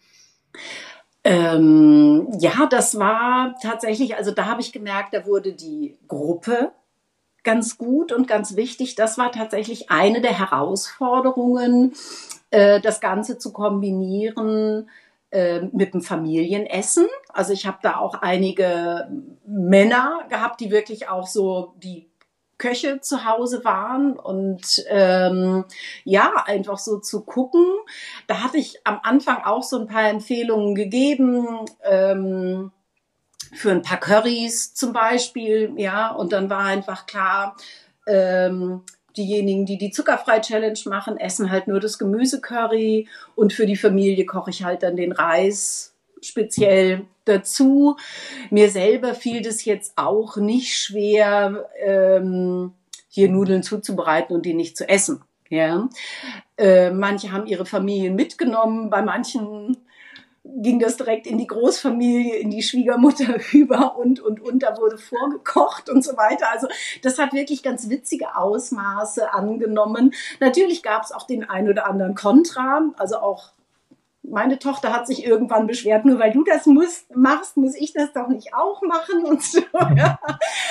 Ähm, ja, das war tatsächlich, also da habe ich gemerkt, da wurde die Gruppe ganz gut und ganz wichtig. Das war tatsächlich eine der Herausforderungen, äh, das Ganze zu kombinieren äh, mit dem Familienessen. Also ich habe da auch einige Männer gehabt, die wirklich auch so die Köche zu Hause waren und ähm, ja, einfach so zu gucken. Da hatte ich am Anfang auch so ein paar Empfehlungen gegeben, ähm, für ein paar Currys zum Beispiel, ja, und dann war einfach klar, ähm, diejenigen, die die Zuckerfrei-Challenge machen, essen halt nur das Gemüsecurry und für die Familie koche ich halt dann den Reis speziell dazu. Mir selber fiel das jetzt auch nicht schwer, ähm, hier Nudeln zuzubereiten und die nicht zu essen. Ja, äh, manche haben ihre Familien mitgenommen, bei manchen ging das direkt in die Großfamilie, in die Schwiegermutter über und, und, und, da wurde vorgekocht und so weiter. Also das hat wirklich ganz witzige Ausmaße angenommen. Natürlich gab es auch den ein oder anderen Kontra, also auch meine Tochter hat sich irgendwann beschwert, nur weil du das musst, machst, muss ich das doch nicht auch machen und so. Ja.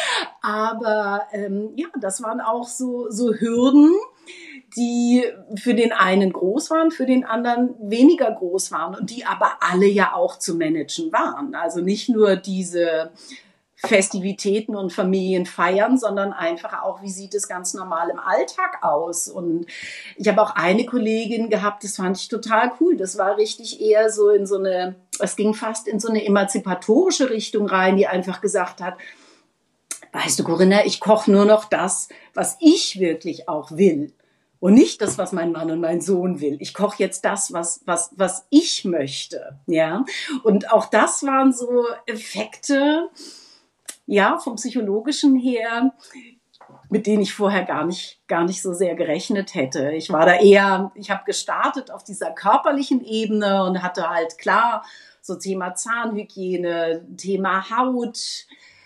Aber ähm, ja, das waren auch so, so Hürden, die für den einen groß waren, für den anderen weniger groß waren und die aber alle ja auch zu managen waren. Also nicht nur diese Festivitäten und Familienfeiern, sondern einfach auch, wie sieht es ganz normal im Alltag aus? Und ich habe auch eine Kollegin gehabt, das fand ich total cool. Das war richtig eher so in so eine, es ging fast in so eine emanzipatorische Richtung rein, die einfach gesagt hat, weißt du, Corinna, ich koche nur noch das, was ich wirklich auch will. Und nicht das, was mein Mann und mein Sohn will. Ich koche jetzt das, was, was, was ich möchte. Ja. Und auch das waren so Effekte, ja, vom Psychologischen her, mit denen ich vorher gar nicht, gar nicht so sehr gerechnet hätte. Ich war da eher, ich habe gestartet auf dieser körperlichen Ebene und hatte halt klar so Thema Zahnhygiene, Thema Haut,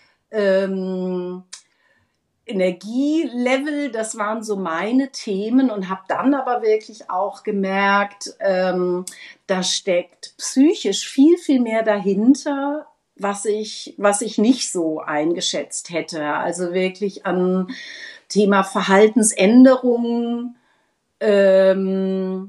ähm, Energielevel, das waren so meine Themen und habe dann aber wirklich auch gemerkt, ähm, da steckt psychisch viel, viel mehr dahinter, was ich, was ich nicht so eingeschätzt hätte. Also wirklich an Thema Verhaltensänderungen, ähm,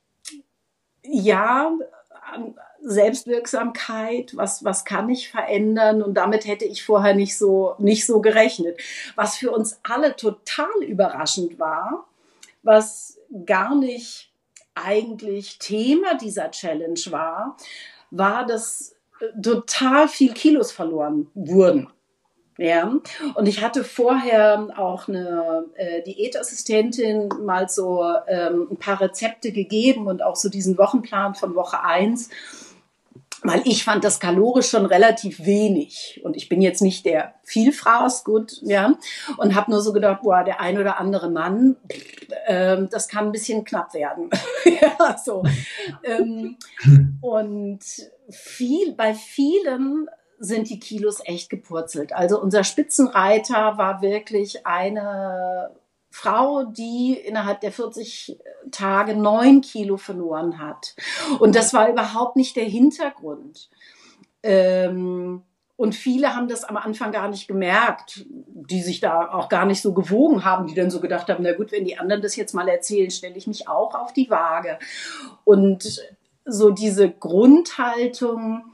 ja, an Selbstwirksamkeit, was, was kann ich verändern? Und damit hätte ich vorher nicht so, nicht so gerechnet. Was für uns alle total überraschend war, was gar nicht eigentlich Thema dieser Challenge war, war, dass total viel Kilos verloren wurden. Ja, und ich hatte vorher auch eine äh, Diätassistentin mal so ähm, ein paar Rezepte gegeben und auch so diesen Wochenplan von Woche eins, weil ich fand das kalorisch schon relativ wenig und ich bin jetzt nicht der Vielfraß, gut, ja, und habe nur so gedacht, boah, der ein oder andere Mann, ähm, das kann ein bisschen knapp werden. Ja, so. Ähm, und viel, bei vielen sind die Kilos echt gepurzelt. Also unser Spitzenreiter war wirklich eine Frau, die innerhalb der vierzig Tage neun Kilo verloren hat. Und das war überhaupt nicht der Hintergrund. Ähm, und viele haben das am Anfang gar nicht gemerkt, die sich da auch gar nicht so gewogen haben, die dann so gedacht haben, na gut, wenn die anderen das jetzt mal erzählen, stelle ich mich auch auf die Waage. Und so diese Grundhaltung,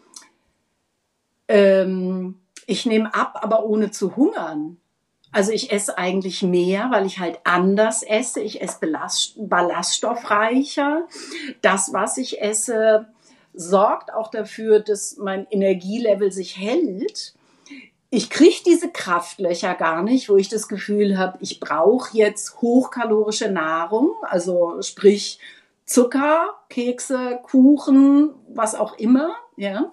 ähm, ich nehme ab, aber ohne zu hungern. Also ich esse eigentlich mehr, weil ich halt anders esse. Ich esse belast- ballaststoffreicher. Das, was ich esse, sorgt auch dafür, dass mein Energielevel sich hält. Ich kriege diese Kraftlöcher gar nicht, wo ich das Gefühl habe, ich brauche jetzt hochkalorische Nahrung, also sprich Zucker, Kekse, Kuchen, was auch immer, ja.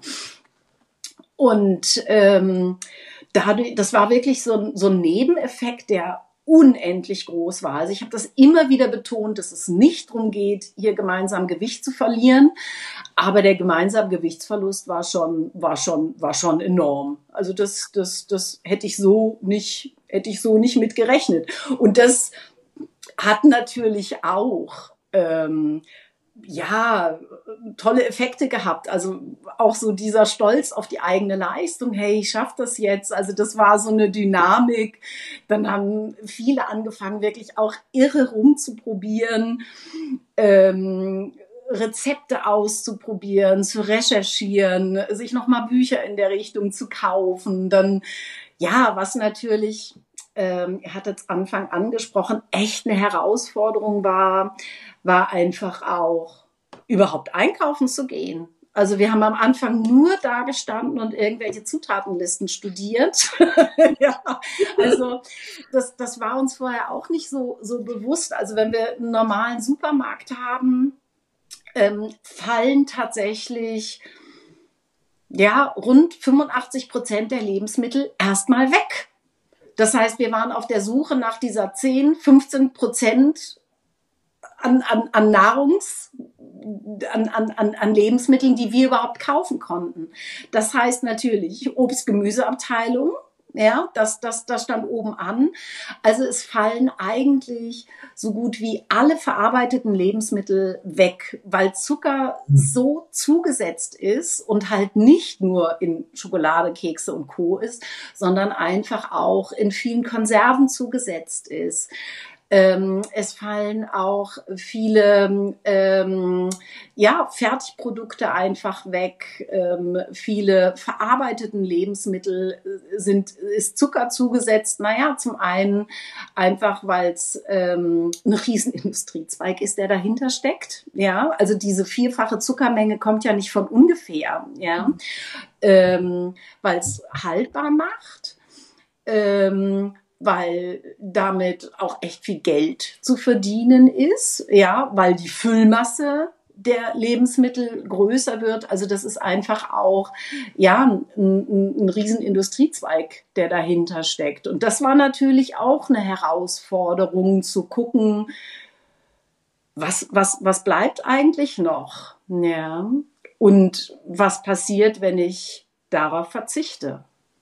Und ähm, dadurch, das war wirklich so, so ein Nebeneffekt, der unendlich groß war. Also ich habe das immer wieder betont, dass es nicht darum geht, hier gemeinsam Gewicht zu verlieren, aber der gemeinsame Gewichtsverlust war schon, war schon, war schon enorm. Also das, das, das hätte ich so nicht, hätte ich so nicht mit gerechnet. Und das hat natürlich auch ähm, ja, tolle Effekte gehabt. Also auch so dieser Stolz auf die eigene Leistung. Hey, ich schaffe das jetzt. Also das war so eine Dynamik. Dann haben viele angefangen, wirklich auch irre rumzuprobieren, ähm, Rezepte auszuprobieren, zu recherchieren, sich nochmal Bücher in der Richtung zu kaufen. Dann, ja, was natürlich, ähm, er hat es Anfang angesprochen, echt eine Herausforderung war, war einfach auch, überhaupt einkaufen zu gehen. Also wir haben am Anfang nur da gestanden und irgendwelche Zutatenlisten studiert. Ja, also das, das war uns vorher auch nicht so, so bewusst. Also wenn wir einen normalen Supermarkt haben, ähm, fallen tatsächlich ja, rund fünfundachtzig Prozent der Lebensmittel erstmal weg. Das heißt, wir waren auf der Suche nach dieser zehn, fünfzehn Prozent An, an, an Nahrungs, an, an, an Lebensmitteln, die wir überhaupt kaufen konnten. Das heißt natürlich Obst-Gemüseabteilung, ja, das, das, das stand oben an. Also es fallen eigentlich so gut wie alle verarbeiteten Lebensmittel weg, weil Zucker so zugesetzt ist und halt nicht nur in Schokolade, Kekse und Co. ist, sondern einfach auch in vielen Konserven zugesetzt ist. Ähm, es fallen auch viele ähm, ja, Fertigprodukte einfach weg. Ähm, viele verarbeiteten Lebensmittel sind, ist Zucker zugesetzt. Naja, zum einen einfach, weil es ähm, ein Riesenindustriezweig ist, der dahinter steckt. Ja, also diese vierfache Zuckermenge kommt ja nicht von ungefähr. Ja, ähm, weil es haltbar macht. Ähm, weil damit auch echt viel Geld zu verdienen ist, ja, weil die Füllmasse der Lebensmittel größer wird. Also das ist einfach auch, ja, ein, ein, ein riesen Industriezweig, der dahinter steckt. Und das war natürlich auch eine Herausforderung, zu gucken, was, was, was bleibt eigentlich noch, ja, und was passiert, wenn ich darauf verzichte.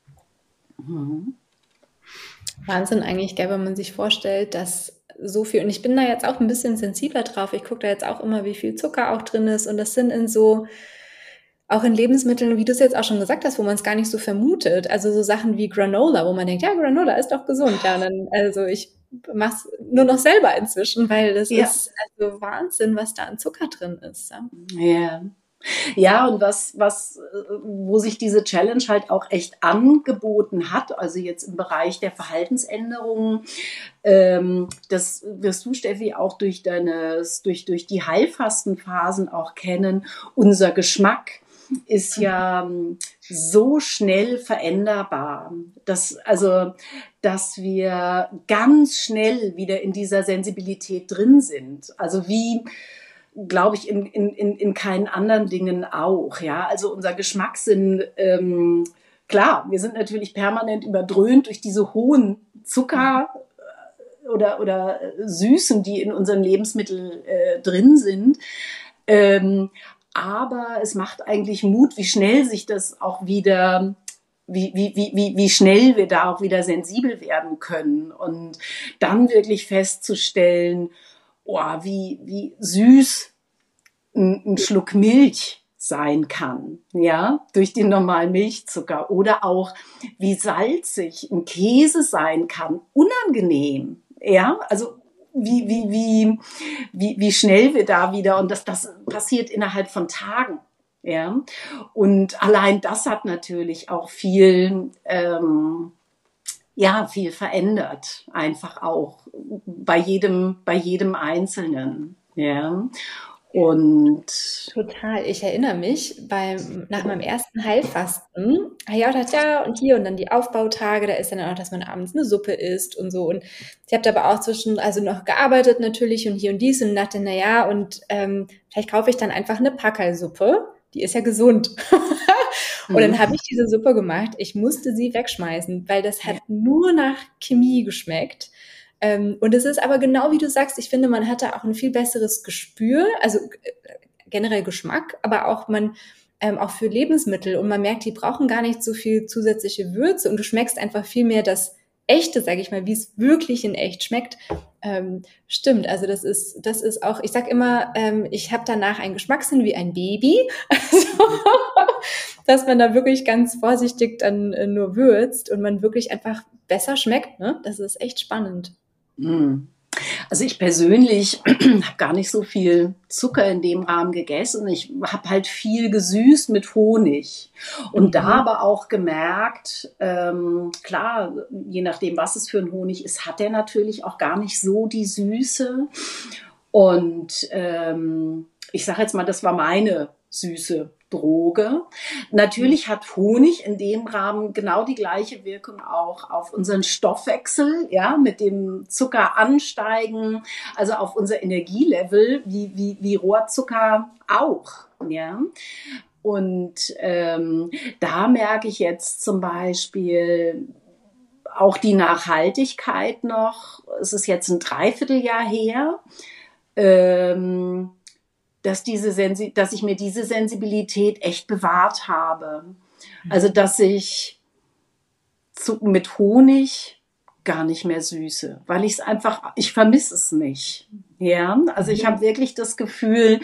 Mhm. Wahnsinn eigentlich, gell, wenn man sich vorstellt, dass so viel, und ich bin da jetzt auch ein bisschen sensibler drauf, ich gucke da jetzt auch immer, wie viel Zucker auch drin ist, und das sind in so, auch in Lebensmitteln, wie du es jetzt auch schon gesagt hast, wo man es gar nicht so vermutet, also so Sachen wie Granola, wo man denkt, ja, Granola ist doch gesund, ja, und dann, also ich mache es nur noch selber inzwischen, weil das ja. ist also Wahnsinn, was da an Zucker drin ist. Ja. Ja. Ja, und was, was, wo sich diese Challenge halt auch echt angeboten hat, also jetzt im Bereich der Verhaltensänderungen, ähm, das wirst du, Steffi, auch durch deine, durch, durch die Heilfastenphasen auch kennen, unser Geschmack. ist ja so schnell veränderbar, dass, also, dass wir ganz schnell wieder in dieser Sensibilität drin sind. Also wie, glaube ich, in, in, in keinen anderen Dingen auch. Ja, also unser Geschmackssinn, ähm, klar, wir sind natürlich permanent überdröhnt durch diese hohen Zucker oder, oder Süßen, die in unseren Lebensmitteln äh, drin sind. Ähm, aber es macht eigentlich Mut, wie schnell sich das auch wieder, wie, wie, wie, wie schnell wir da auch wieder sensibel werden können und dann wirklich festzustellen, oh, wie, wie süß ein, ein Schluck Milch sein kann, ja, durch den normalen Milchzucker, oder auch wie salzig ein Käse sein kann, unangenehm, ja, also wie, wie, wie, wie, wie schnell wir da wieder, und das, das passiert innerhalb von Tagen, ja, und allein das hat natürlich auch viel, ähm, ja, viel verändert, einfach auch bei jedem, bei jedem Einzelnen, ja. Und total. Ich erinnere mich beim, nach meinem ersten Heilfasten, habe ich auch gedacht, ja, und hier und dann die Aufbautage, da ist dann auch, dass man abends eine Suppe isst und so. Und ich habe da aber auch zwischen, also noch gearbeitet natürlich und hier und dies und dachte, na ja, und ähm, vielleicht kaufe ich dann einfach eine Packerlsuppe. Die ist ja gesund. Und dann habe ich diese Suppe gemacht. Ich musste sie wegschmeißen, weil das hat nur nach Chemie geschmeckt. Ähm, und es ist aber genau wie du sagst, ich finde, man hat da auch ein viel besseres Gespür, also äh, generell Geschmack, aber auch man ähm, auch für Lebensmittel, und man merkt, die brauchen gar nicht so viel zusätzliche Würze und du schmeckst einfach viel mehr das Echte, sage ich mal, wie es wirklich in echt schmeckt. Ähm, stimmt, also das ist, das ist auch, ich sag immer, ähm, ich habe danach einen Geschmackssinn wie ein Baby, also, dass man da wirklich ganz vorsichtig dann äh, nur würzt und man wirklich einfach besser schmeckt, ne? Das ist echt spannend. Also ich persönlich habe gar nicht so viel Zucker in dem Rahmen gegessen. Ich habe halt viel gesüßt mit Honig. Und mhm. da aber auch gemerkt, ähm, klar, je nachdem, was es für ein Honig ist, hat er natürlich auch gar nicht so die Süße. Und ähm, ich sage jetzt mal, das war meine süße Droge. Natürlich hat Honig in dem Rahmen genau die gleiche Wirkung auch auf unseren Stoffwechsel, ja, mit dem Zucker ansteigen, also auf unser Energielevel, wie, wie, wie Rohrzucker auch, ja. Und ähm, da merke ich jetzt zum Beispiel auch die Nachhaltigkeit noch. Es ist jetzt ein Dreivierteljahr her, ähm, dass diese Sensi- dass ich mir diese Sensibilität echt bewahrt habe. Also, dass ich zu, mit Honig gar nicht mehr süße, weil ich es einfach, ich vermisse es nicht. Ja, also ich habe wirklich das Gefühl,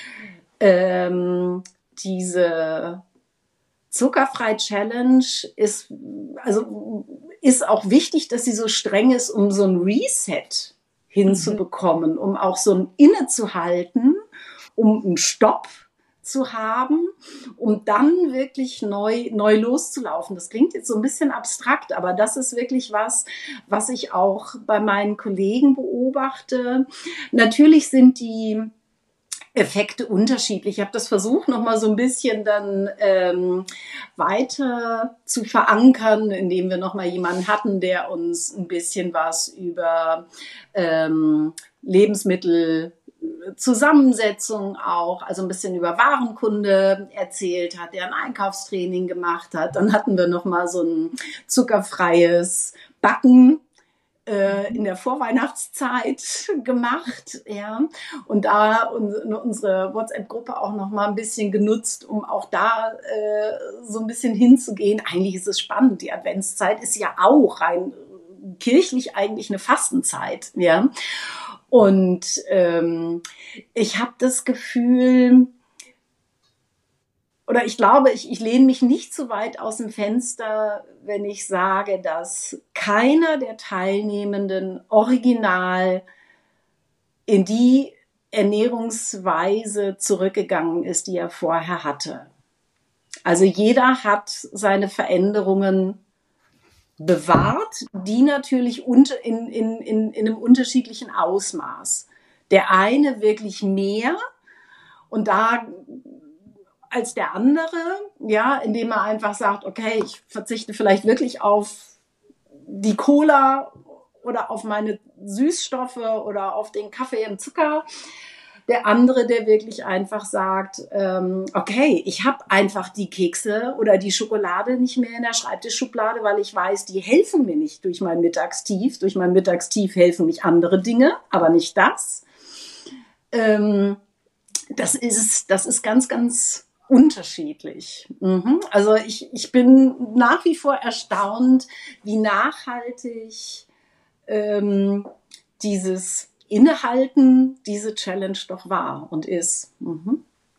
ähm, diese Zuckerfrei-Challenge ist, also ist auch wichtig, dass sie so streng ist, um so ein Reset hinzubekommen, um auch so ein Innezuhalten, um einen Stopp zu haben, um dann wirklich neu, neu loszulaufen. Das klingt jetzt so ein bisschen abstrakt, aber das ist wirklich was, was ich auch bei meinen Kollegen beobachte. Natürlich sind die Effekte unterschiedlich. Ich habe das versucht, noch mal so ein bisschen dann ähm, weiter zu verankern, indem wir noch mal jemanden hatten, der uns ein bisschen was über ähm, Lebensmittel Zusammensetzung auch, also ein bisschen über Warenkunde erzählt hat, der ein Einkaufstraining gemacht hat. Dann hatten wir noch mal so ein zuckerfreies Backen äh, in der Vorweihnachtszeit gemacht, ja, und da unsere WhatsApp-Gruppe auch noch mal ein bisschen genutzt, um auch da äh, so ein bisschen hinzugehen. Eigentlich ist es spannend. Die Adventszeit ist ja auch rein kirchlich eigentlich eine Fastenzeit, ja. Und ähm, ich habe das Gefühl, oder ich glaube, ich, ich lehne mich nicht zu weit aus dem Fenster, wenn ich sage, dass keiner der Teilnehmenden original in die Ernährungsweise zurückgegangen ist, die er vorher hatte. Also jeder hat seine Veränderungen bewahrt, die natürlich in, in, in, in einem unterschiedlichen Ausmaß. Der eine wirklich mehr, und da als der andere, ja, indem er einfach sagt, okay, ich verzichte vielleicht wirklich auf die Cola oder auf meine Süßstoffe oder auf den Kaffee und Zucker. Der andere, der wirklich einfach sagt, ähm, okay, ich habe einfach die Kekse oder die Schokolade nicht mehr in der Schreibtischschublade, weil ich weiß, die helfen mir nicht durch mein Mittagstief. Durch mein Mittagstief helfen mich andere Dinge, aber nicht das. Ähm, das ist, das ist ganz, ganz unterschiedlich. Mhm. Also ich, ich bin nach wie vor erstaunt, wie nachhaltig ähm, dieses Innehalten diese Challenge doch war und ist. Mhm.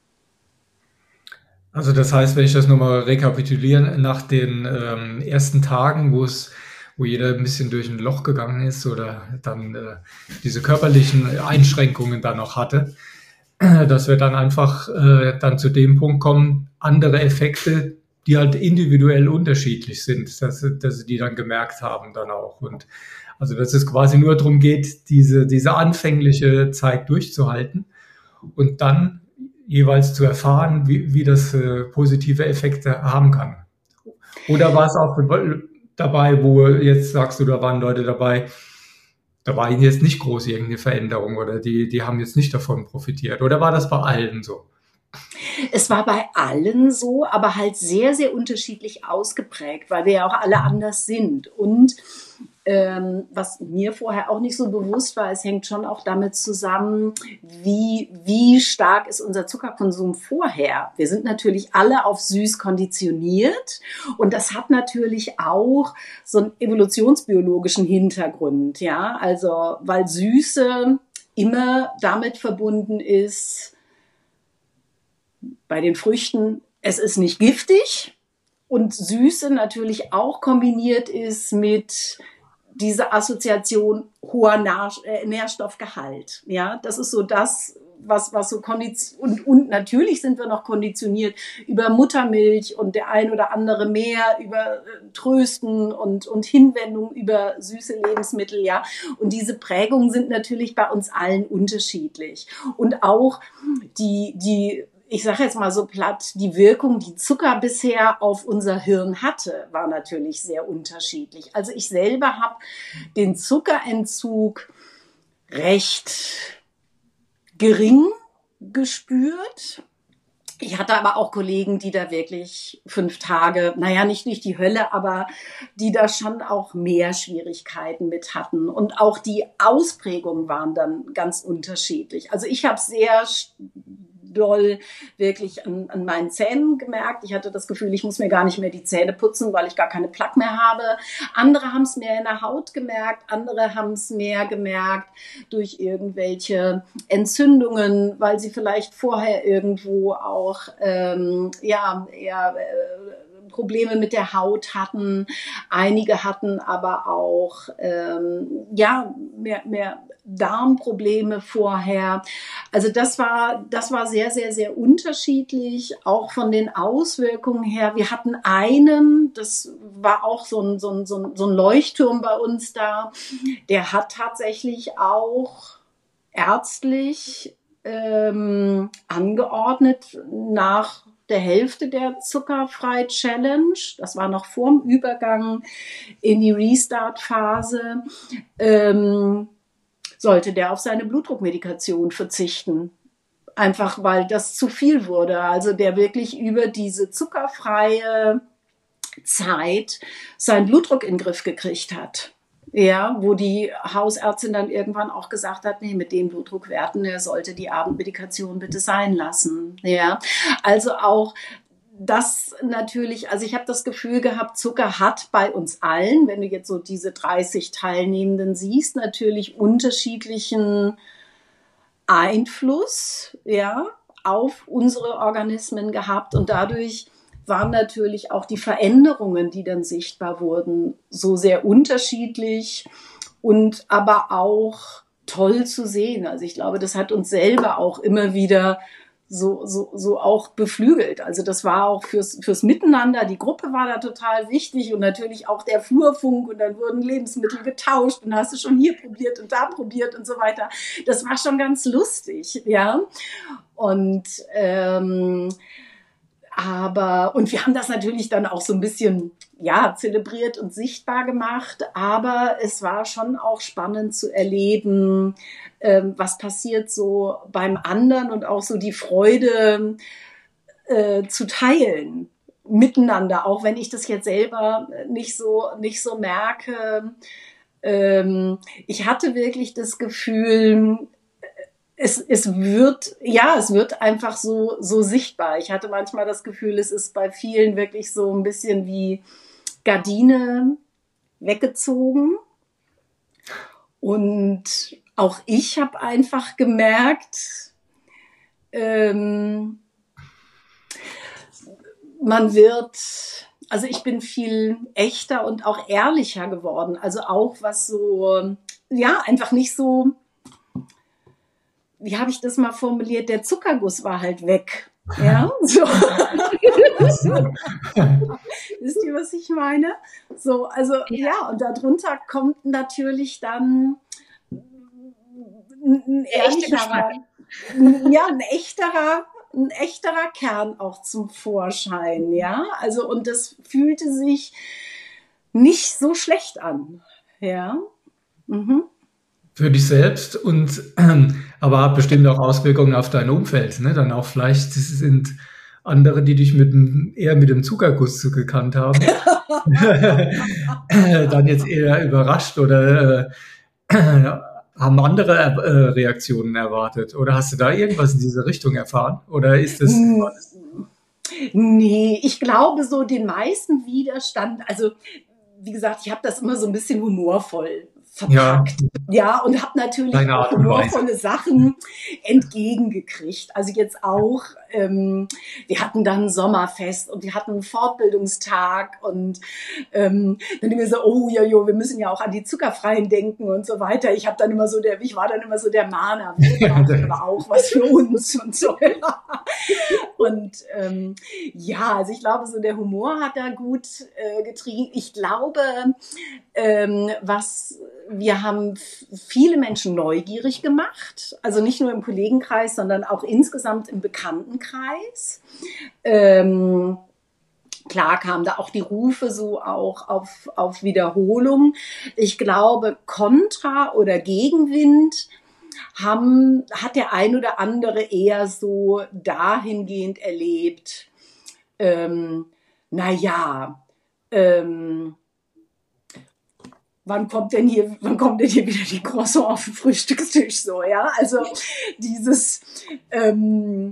Also das heißt, wenn ich das nochmal rekapituliere, nach den ähm, ersten Tagen, wo es, wo jeder ein bisschen durch ein Loch gegangen ist oder dann äh, diese körperlichen Einschränkungen dann noch hatte, äh, dass wir dann einfach äh, dann zu dem Punkt kommen, andere Effekte, die halt individuell unterschiedlich sind, dass, dass sie die dann gemerkt haben dann auch. Und also dass es quasi nur darum geht, diese, diese anfängliche Zeit durchzuhalten und dann jeweils zu erfahren, wie, wie das äh, positive Effekte haben kann. Oder war es auch dabei, wo jetzt sagst du, da waren Leute dabei, da war ihnen jetzt nicht groß irgendeine Veränderung oder die, die haben jetzt nicht davon profitiert? Oder war das bei allen so? Es war bei allen so, aber halt sehr, sehr unterschiedlich ausgeprägt, weil wir ja auch alle anders sind. Und ähm, was mir vorher auch nicht so bewusst war, es hängt schon auch damit zusammen, wie, wie stark ist unser Zuckerkonsum vorher. Wir sind natürlich alle auf süß konditioniert und das hat natürlich auch so einen evolutionsbiologischen Hintergrund, ja, also weil Süße immer damit verbunden ist, bei den Früchten, es ist nicht giftig und Süße natürlich auch kombiniert ist mit dieser Assoziation hoher Nährstoffgehalt. Ja, das ist so das, was, was so konditioniert, und, und natürlich sind wir noch konditioniert über Muttermilch und der ein oder andere mehr über Trösten und, und Hinwendung über süße Lebensmittel, ja. Und diese Prägungen sind natürlich bei uns allen unterschiedlich. Und auch die, die, ich sage jetzt mal so platt, die Wirkung, die Zucker bisher auf unser Hirn hatte, war natürlich sehr unterschiedlich. Also ich selber habe den Zuckerentzug recht gering gespürt. Ich hatte aber auch Kollegen, die da wirklich fünf Tage, naja, nicht durch die Hölle, aber die da schon auch mehr Schwierigkeiten mit hatten. Und auch die Ausprägungen waren dann ganz unterschiedlich. Also ich habe sehr doll wirklich an, an meinen Zähnen gemerkt. Ich hatte das Gefühl, ich muss mir gar nicht mehr die Zähne putzen, weil ich gar keine Plaque mehr habe. Andere haben es mehr in der Haut gemerkt, andere haben es mehr gemerkt durch irgendwelche Entzündungen, weil sie vielleicht vorher irgendwo auch ähm, ja eher äh, Probleme mit der Haut hatten. Einige hatten aber auch ähm, ja mehr, mehr Darmprobleme vorher. Also das war, das war sehr, sehr, sehr unterschiedlich, auch von den Auswirkungen her. Wir hatten einen, das war auch so ein, so ein, so ein, so ein Leuchtturm bei uns da, der hat tatsächlich auch ärztlich ähm, angeordnet nach der Hälfte der Zuckerfrei-Challenge. Das war noch vorm Übergang in die Restart-Phase. Ähm, sollte der auf seine Blutdruckmedikation verzichten. Einfach weil das zu viel wurde. Also der wirklich über diese zuckerfreie Zeit seinen Blutdruck in den Griff gekriegt hat. Ja, wo die Hausärztin dann irgendwann auch gesagt hat, nee, mit den Blutdruckwerten, er sollte die Abendmedikation bitte sein lassen. Ja, also auch das natürlich, also ich habe das Gefühl gehabt, Zucker hat bei uns allen, wenn du jetzt so diese dreißig Teilnehmenden siehst, natürlich unterschiedlichen Einfluss, ja, auf unsere Organismen gehabt und dadurch waren natürlich auch die Veränderungen, die dann sichtbar wurden, so sehr unterschiedlich und aber auch toll zu sehen. Also ich glaube, das hat uns selber auch immer wieder so, so, so auch beflügelt. Also das war auch fürs, fürs Miteinander. Die Gruppe war da total wichtig und natürlich auch der Flurfunk und dann wurden Lebensmittel getauscht und hast du schon hier probiert und da probiert und so weiter. Das war schon ganz lustig, ja. Und, ähm, Aber, und wir haben das natürlich dann auch so ein bisschen, ja, zelebriert und sichtbar gemacht, aber es war schon auch spannend zu erleben, ähm, was passiert so beim anderen und auch so die Freude äh, zu teilen miteinander, auch wenn ich das jetzt selber nicht so, nicht so merke. Ähm, ich hatte wirklich das Gefühl, Es, es wird, ja, es wird einfach so, so sichtbar. Ich hatte manchmal das Gefühl, es ist bei vielen wirklich so ein bisschen wie Gardine weggezogen. Und auch ich habe einfach gemerkt, ähm, man wird, also ich bin viel echter und auch ehrlicher geworden. Also auch was so, ja, einfach nicht so, wie habe ich das mal formuliert, der Zuckerguss war halt weg. Ja, so. Wisst ihr, was ich meine? So, also, ja, ja, und darunter kommt natürlich dann ein ehrlicherer, ja, ein echterer, ein echterer Kern auch zum Vorschein, ja. Also, und das fühlte sich nicht so schlecht an, ja. Mhm. Für dich selbst und ähm, aber hat bestimmt auch Auswirkungen auf dein Umfeld, ne? Dann auch vielleicht sind andere, die dich mit dem, eher mit dem Zuckerguss gekannt haben, dann jetzt eher überrascht oder äh, haben andere äh, Reaktionen erwartet. Oder hast du da irgendwas in diese Richtung erfahren? Oder ist das? Nee, ich glaube so den meisten Widerstand, also wie gesagt, ich habe das immer so ein bisschen humorvoll verpackt. Ja, ja, und habe natürlich auch humorvolle Sachen entgegengekriegt. Also jetzt auch, ähm, wir hatten dann ein Sommerfest und wir hatten einen Fortbildungstag und ähm, dann immer so, oh ja, jo, wir müssen ja auch an die Zuckerfreien denken und so weiter. Ich habe dann immer so der, ich war dann immer so der Mahner, wir brauchen aber auch was für uns und so. Und ähm, ja, also ich glaube, so der Humor hat da gut äh, getrieben. Ich glaube, ähm, was wir haben viele Menschen neugierig gemacht, also nicht nur im Kollegenkreis, sondern auch insgesamt im Bekanntenkreis. Ähm, klar kamen da auch die Rufe so auch auf, auf Wiederholung. Ich glaube, Kontra oder Gegenwind haben, hat der ein oder andere eher so dahingehend erlebt, ähm, naja, ähm, wann kommt denn hier, wann kommt denn hier wieder die Croissant auf den Frühstückstisch, so, ja, also dieses, ähm,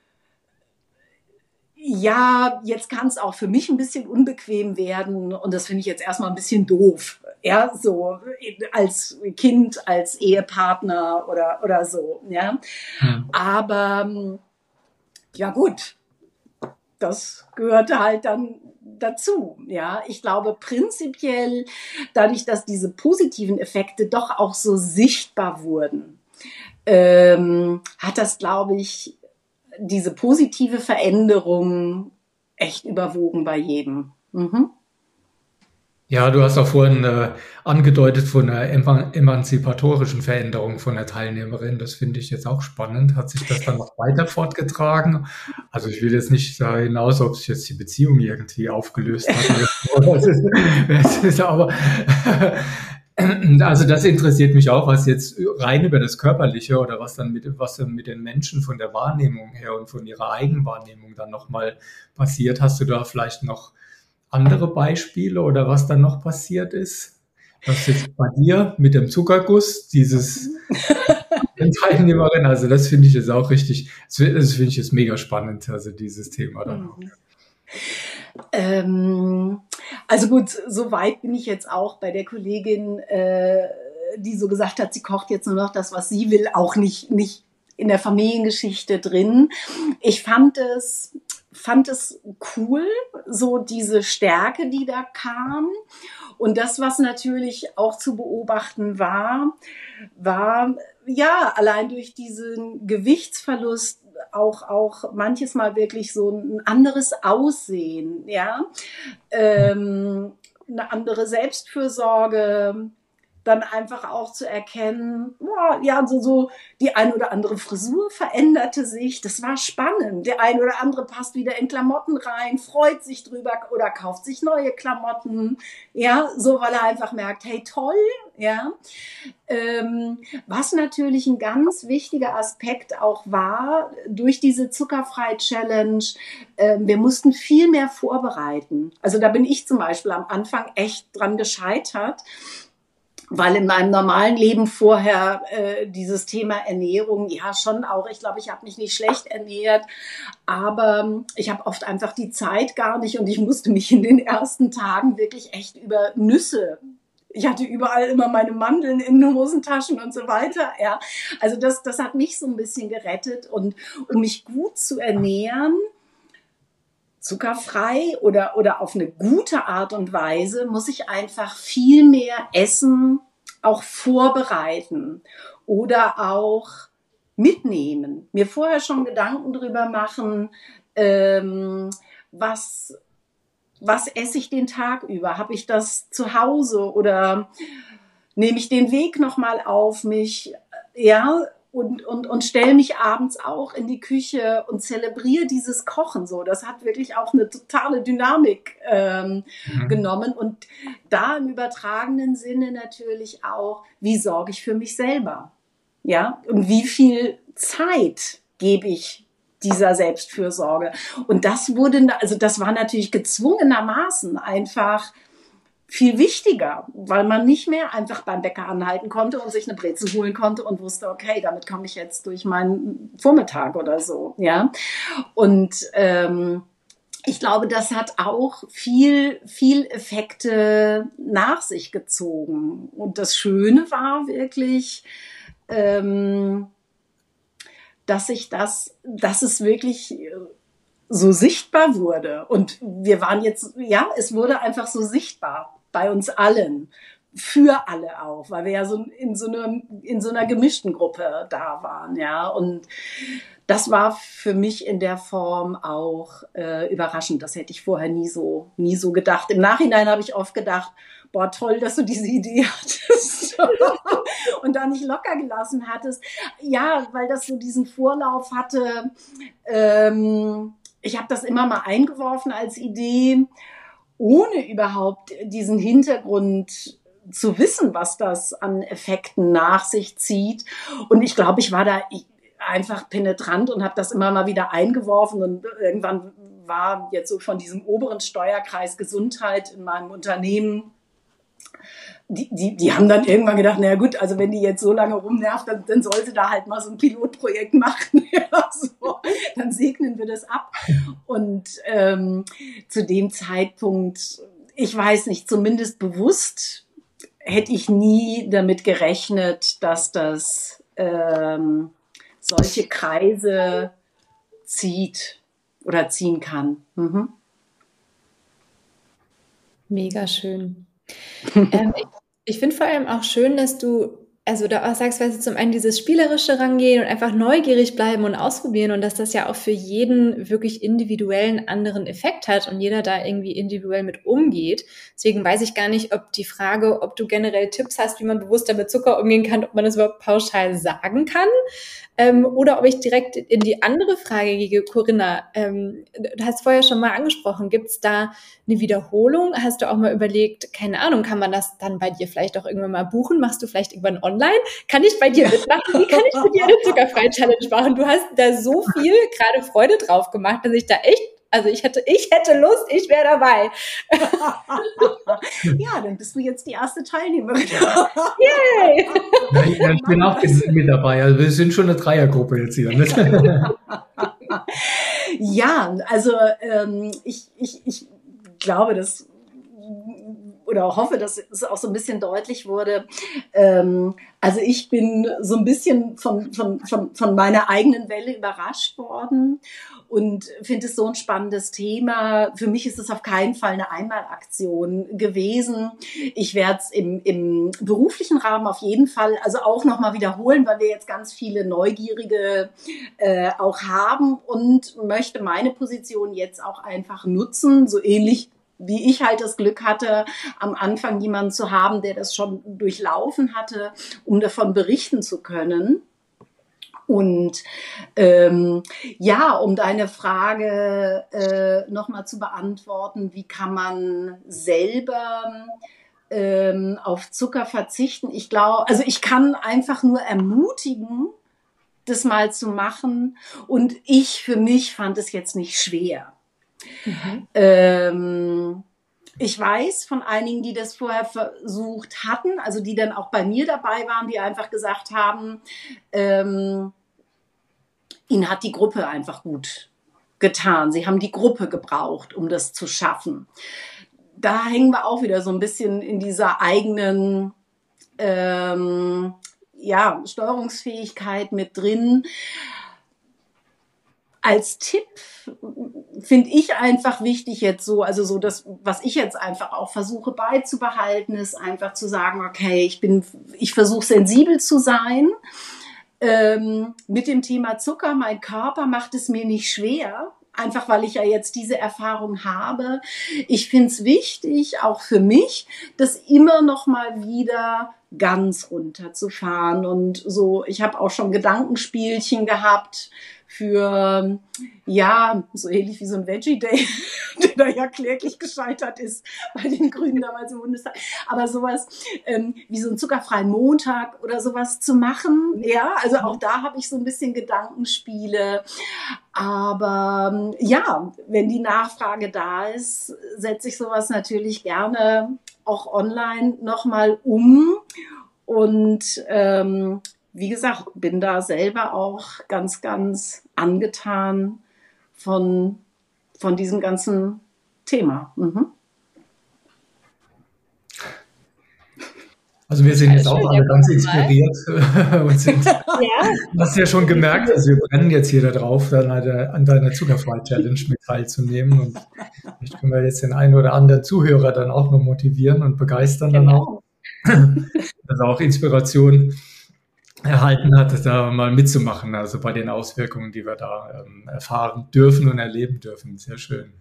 ja, jetzt kann es auch für mich ein bisschen unbequem werden und das finde ich jetzt erstmal ein bisschen doof, ja, so als Kind, als Ehepartner oder, oder so, ja, hm. aber ja gut, das gehörte halt dann dazu, ja. Ich glaube prinzipiell, dadurch, dass diese positiven Effekte doch auch so sichtbar wurden, ähm, hat das, glaube ich, diese positive Veränderung echt überwogen bei jedem. Mhm. Ja, du hast auch vorhin äh, angedeutet von einer eman emanzipatorischen Veränderung von der Teilnehmerin. Das finde ich jetzt auch spannend. Hat sich das dann noch weiter fortgetragen? Also ich will jetzt nicht da hinaus, ob sich jetzt die Beziehung irgendwie aufgelöst hat. Aber also das interessiert mich auch, was jetzt rein über das Körperliche oder was dann mit, was dann mit den Menschen von der Wahrnehmung her und von ihrer Eigenwahrnehmung dann nochmal passiert. Hast du da vielleicht noch andere Beispiele oder was dann noch passiert ist? Was jetzt bei dir mit dem Zuckerguss, dieses Teilnehmerin, also das finde ich jetzt auch richtig, das finde ich jetzt mega spannend, also dieses Thema dann auch. Ähm, also gut, so weit bin ich jetzt auch bei der Kollegin, äh, die so gesagt hat, sie kocht jetzt nur noch das, was sie will, auch nicht, nicht in der Familiengeschichte drin. Ich fand es, fand es cool, so diese Stärke, die da kam. Und das, was natürlich auch zu beobachten war, war, ja, allein durch diesen Gewichtsverlust auch, auch manches Mal wirklich so ein anderes Aussehen, ja, ähm, eine andere Selbstfürsorge, dann einfach auch zu erkennen, boah, ja, so, so die ein oder andere Frisur veränderte sich. Das war spannend. Der ein oder andere passt wieder in Klamotten rein, freut sich drüber oder kauft sich neue Klamotten. Ja, so, weil er einfach merkt, hey, toll, ja. Ähm, was natürlich ein ganz wichtiger Aspekt auch war, durch diese Zuckerfrei-Challenge, äh, wir mussten viel mehr vorbereiten. Also da bin ich zum Beispiel am Anfang echt dran gescheitert, weil in meinem normalen Leben vorher äh, dieses Thema Ernährung, ja schon auch, ich glaube, ich habe mich nicht schlecht ernährt, aber ich habe oft einfach die Zeit gar nicht und ich musste mich in den ersten Tagen wirklich echt über Nüsse, ich hatte überall immer meine Mandeln in den Hosentaschen und so weiter, ja, also das, das hat mich so ein bisschen gerettet und um mich gut zu ernähren, zuckerfrei oder, oder auf eine gute Art und Weise, muss ich einfach viel mehr Essen auch vorbereiten oder auch mitnehmen. Mir vorher schon Gedanken drüber machen, ähm, was, was esse ich den Tag über? Habe ich das zu Hause oder nehme ich den Weg nochmal auf mich? Ja, Und, und, und stelle mich abends auch in die Küche und zelebriere dieses Kochen so. Das hat wirklich auch eine totale Dynamik ähm, mhm. genommen. Und da im übertragenen Sinne natürlich auch, wie sorge ich für mich selber? Ja, und wie viel Zeit gebe ich dieser Selbstfürsorge? Und das wurde, also das war natürlich gezwungenermaßen einfach viel wichtiger, weil man nicht mehr einfach beim Bäcker anhalten konnte und sich eine Brezel holen konnte und wusste, okay, damit komme ich jetzt durch meinen Vormittag oder so, ja. Und ähm, ich glaube, das hat auch viel, viel Effekte nach sich gezogen. Und das Schöne war wirklich, ähm, dass ich das, dass es wirklich so sichtbar wurde. Und wir waren jetzt, ja, es wurde einfach so sichtbar bei uns allen, für alle auch, weil wir ja so in so einer, in so einer gemischten Gruppe da waren, ja. Und das war für mich in der Form auch äh, überraschend. Das hätte ich vorher nie so, nie so gedacht. Im Nachhinein habe ich oft gedacht, boah, toll, dass du diese Idee hattest und da nicht locker gelassen hattest. Ja, weil das so diesen Vorlauf hatte. Ähm, ich habe das immer mal eingeworfen als Idee, ohne überhaupt diesen Hintergrund zu wissen, was das an Effekten nach sich zieht. Und ich glaube, ich war da einfach penetrant und habe das immer mal wieder eingeworfen. Und irgendwann war jetzt so von diesem oberen Steuerkreis Gesundheit in meinem Unternehmen, die, die, die haben dann irgendwann gedacht, naja gut, also wenn die jetzt so lange rumnervt, dann, dann soll sie da halt mal so ein Pilotprojekt machen. Ja, so. Dann segnen wir das ab. Und ähm, zu dem Zeitpunkt, ich weiß nicht, zumindest bewusst hätte ich nie damit gerechnet, dass das ähm, solche Kreise zieht oder ziehen kann. Mhm. Mega schön. ähm, ich ich finde vor allem auch schön, dass du also da auch sagst, weil sie zum einen dieses spielerische Rangehen und einfach neugierig bleiben und ausprobieren und dass das ja auch für jeden wirklich individuellen anderen Effekt hat und jeder da irgendwie individuell mit umgeht. Deswegen weiß ich gar nicht, ob die Frage, ob du generell Tipps hast, wie man bewusster mit Zucker umgehen kann, ob man das überhaupt pauschal sagen kann. Ähm, oder ob ich direkt in die andere Frage gehe, Corinna, ähm, du hast vorher schon mal angesprochen, gibt es da eine Wiederholung? Hast du auch mal überlegt, keine Ahnung, kann man das dann bei dir vielleicht auch irgendwann mal buchen? Machst du vielleicht irgendwann online? Kann ich bei dir mitmachen? Wie kann ich mit dir eine Zuckerfrei-Challenge machen? Du hast da so viel gerade Freude drauf gemacht, dass ich da echt, also ich hätte, ich hätte Lust, ich wäre dabei. Ja, dann bist du jetzt die erste Teilnehmerin. Yay! Ja, ich bin auch mit dabei. Also wir sind schon eine Dreiergruppe jetzt hier. Ja, also ähm, ich, ich, ich glaube, dass oder hoffe, dass es auch so ein bisschen deutlich wurde. Ähm, also ich bin so ein bisschen von, von, von, von meiner eigenen Welle überrascht worden und finde es so ein spannendes Thema. Für mich ist es auf keinen Fall eine Einmalaktion gewesen. Ich werde es im, im beruflichen Rahmen auf jeden Fall also auch nochmal wiederholen, weil wir jetzt ganz viele Neugierige äh, auch haben und möchte meine Position jetzt auch einfach nutzen, so ähnlich wie ich halt das Glück hatte, am Anfang jemanden zu haben, der das schon durchlaufen hatte, um davon berichten zu können. Und ähm, ja, um deine Frage äh, nochmal zu beantworten, wie kann man selber ähm, auf Zucker verzichten? Ich glaube, also ich kann einfach nur ermutigen, das mal zu machen. Und ich für mich fand es jetzt nicht schwer. Mhm. Ähm, ich weiß von einigen, die das vorher versucht hatten, also die dann auch bei mir dabei waren, die einfach gesagt haben, ähm, ihnen hat die Gruppe einfach gut getan. Sie haben die Gruppe gebraucht, um das zu schaffen. Da hängen wir auch wieder so ein bisschen in dieser eigenen ähm, ja, Steuerungsfähigkeit mit drin. Als Tipp finde ich einfach wichtig jetzt so, also so das, was ich jetzt einfach auch versuche beizubehalten, ist einfach zu sagen, okay, ich bin, ich versuche sensibel zu sein ähm, mit dem Thema Zucker. Mein Körper macht es mir nicht schwer, einfach weil ich ja jetzt diese Erfahrung habe. Ich finde es wichtig, auch für mich, das immer noch mal wieder ganz runterzufahren und so. Ich habe auch schon Gedankenspielchen gehabt für, ja, so ähnlich wie so ein Veggie Day, der da ja kläglich gescheitert ist bei den Grünen damals im Bundestag. Aber sowas ähm, wie so einen zuckerfreien Montag oder sowas zu machen, ja, also auch da habe ich so ein bisschen Gedankenspiele. Aber ja, wenn die Nachfrage da ist, setze ich sowas natürlich gerne auch online nochmal um. Und ähm, wie gesagt, bin da selber auch ganz, ganz angetan von, von diesem ganzen Thema. Mhm. Also wir sind jetzt auch alle ganz inspiriert und sind, ja. Du hast ja schon gemerkt, also wir brennen jetzt hier darauf, dann an deiner Zuckerfrei-Challenge mit teilzunehmen und vielleicht können wir jetzt den einen oder anderen Zuhörer dann auch noch motivieren und begeistern dann auch, dass er auch Inspiration erhalten hat, da mal mitzumachen, also bei den Auswirkungen, die wir da ähm, erfahren dürfen und erleben dürfen. Sehr schön.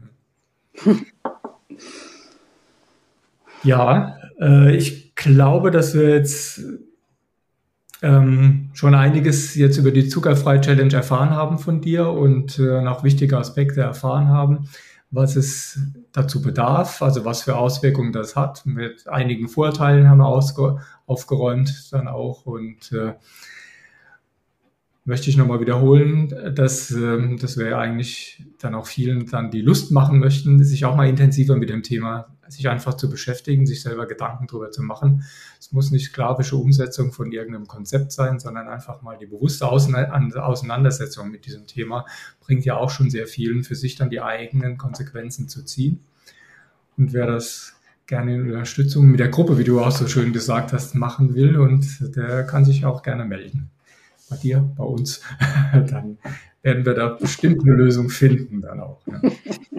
Ja, äh, ich glaube, dass wir jetzt ähm, schon einiges jetzt über die Zuckerfrei-Challenge erfahren haben von dir und äh, noch wichtige Aspekte erfahren haben, was es dazu bedarf, also was für Auswirkungen das hat. Mit einigen Vorteilen haben wir ausge- aufgeräumt dann auch und äh, möchte ich nochmal wiederholen, dass, äh, dass wir eigentlich dann auch vielen dann die Lust machen möchten, sich auch mal intensiver mit dem Thema, sich einfach zu beschäftigen, sich selber Gedanken darüber zu machen. Es muss nicht sklavische Umsetzung von irgendeinem Konzept sein, sondern einfach mal die bewusste Auseinandersetzung mit diesem Thema bringt ja auch schon sehr vielen für sich dann die eigenen Konsequenzen zu ziehen. Und wer das gerne in Unterstützung mit der Gruppe, wie du auch so schön gesagt hast, machen will, und der kann sich auch gerne melden. Bei dir, bei uns, dann werden wir da bestimmt eine Lösung finden dann auch. Ne?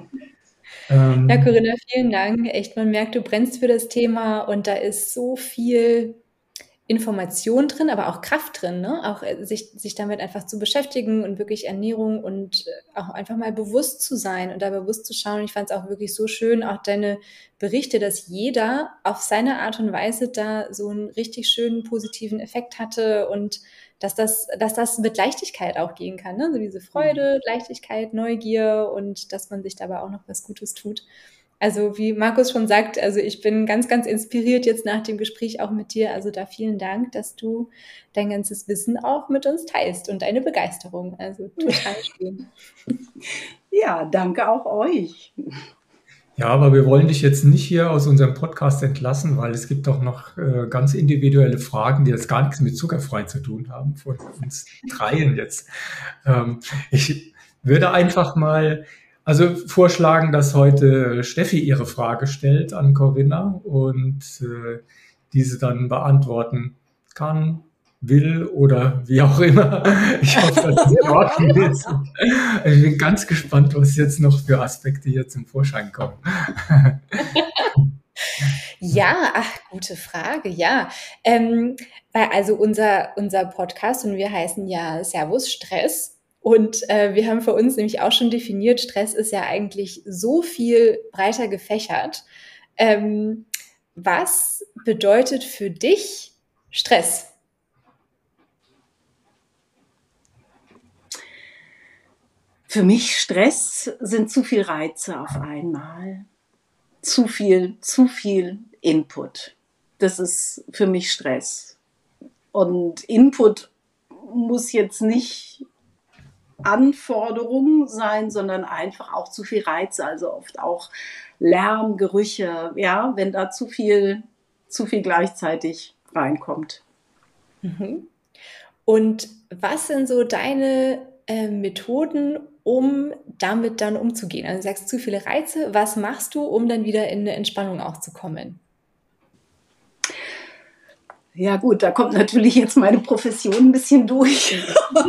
ähm, ja, Corinna, vielen Dank. Echt, man merkt, du brennst für das Thema und da ist so viel Information drin, aber auch Kraft drin, ne? Auch sich, sich damit einfach zu beschäftigen und wirklich Ernährung und auch einfach mal bewusst zu sein und da bewusst zu schauen. Ich fand es auch wirklich so schön, auch deine Berichte, dass jeder auf seine Art und Weise da so einen richtig schönen positiven Effekt hatte und dass das, dass das mit Leichtigkeit auch gehen kann, ne? So diese Freude, Leichtigkeit, Neugier und dass man sich dabei auch noch was Gutes tut. Also wie Markus schon sagt, also ich bin ganz, ganz inspiriert jetzt nach dem Gespräch auch mit dir. Also da vielen Dank, dass du dein ganzes Wissen auch mit uns teilst und deine Begeisterung. Also total schön. Ja, danke auch euch. Ja, aber wir wollen dich jetzt nicht hier aus unserem Podcast entlassen, weil es gibt auch noch äh, ganz individuelle Fragen, die jetzt gar nichts mit zuckerfrei zu tun haben, von uns dreien jetzt. Ähm, ich würde einfach mal also vorschlagen, dass heute Steffi ihre Frage stellt an Corinna und äh, diese dann beantworten kann, will oder wie auch immer. Ich hoffe, dass es in Ordnung ist. Ich bin ganz gespannt, was jetzt noch für Aspekte hier zum Vorschein kommen. Ja, ach, gute Frage, ja. Ähm, weil also unser, unser Podcast und wir heißen ja Servus Stress. Und äh, wir haben für uns nämlich auch schon definiert, Stress ist ja eigentlich so viel breiter gefächert. Ähm, was bedeutet für dich Stress? Für mich Stress sind zu viel Reize auf einmal. Zu viel, zu viel Input. Das ist für mich Stress. Und Input muss jetzt nicht Anforderungen sein, sondern einfach auch zu viel Reize, also oft auch Lärm, Gerüche, ja, wenn da zu viel, zu viel gleichzeitig reinkommt. Mhm. Und was sind so deine äh, Methoden, um damit dann umzugehen? Also du sagst zu viele Reize, was machst du, um dann wieder in eine Entspannung auch zu kommen? Ja gut, da kommt natürlich jetzt meine Profession ein bisschen durch.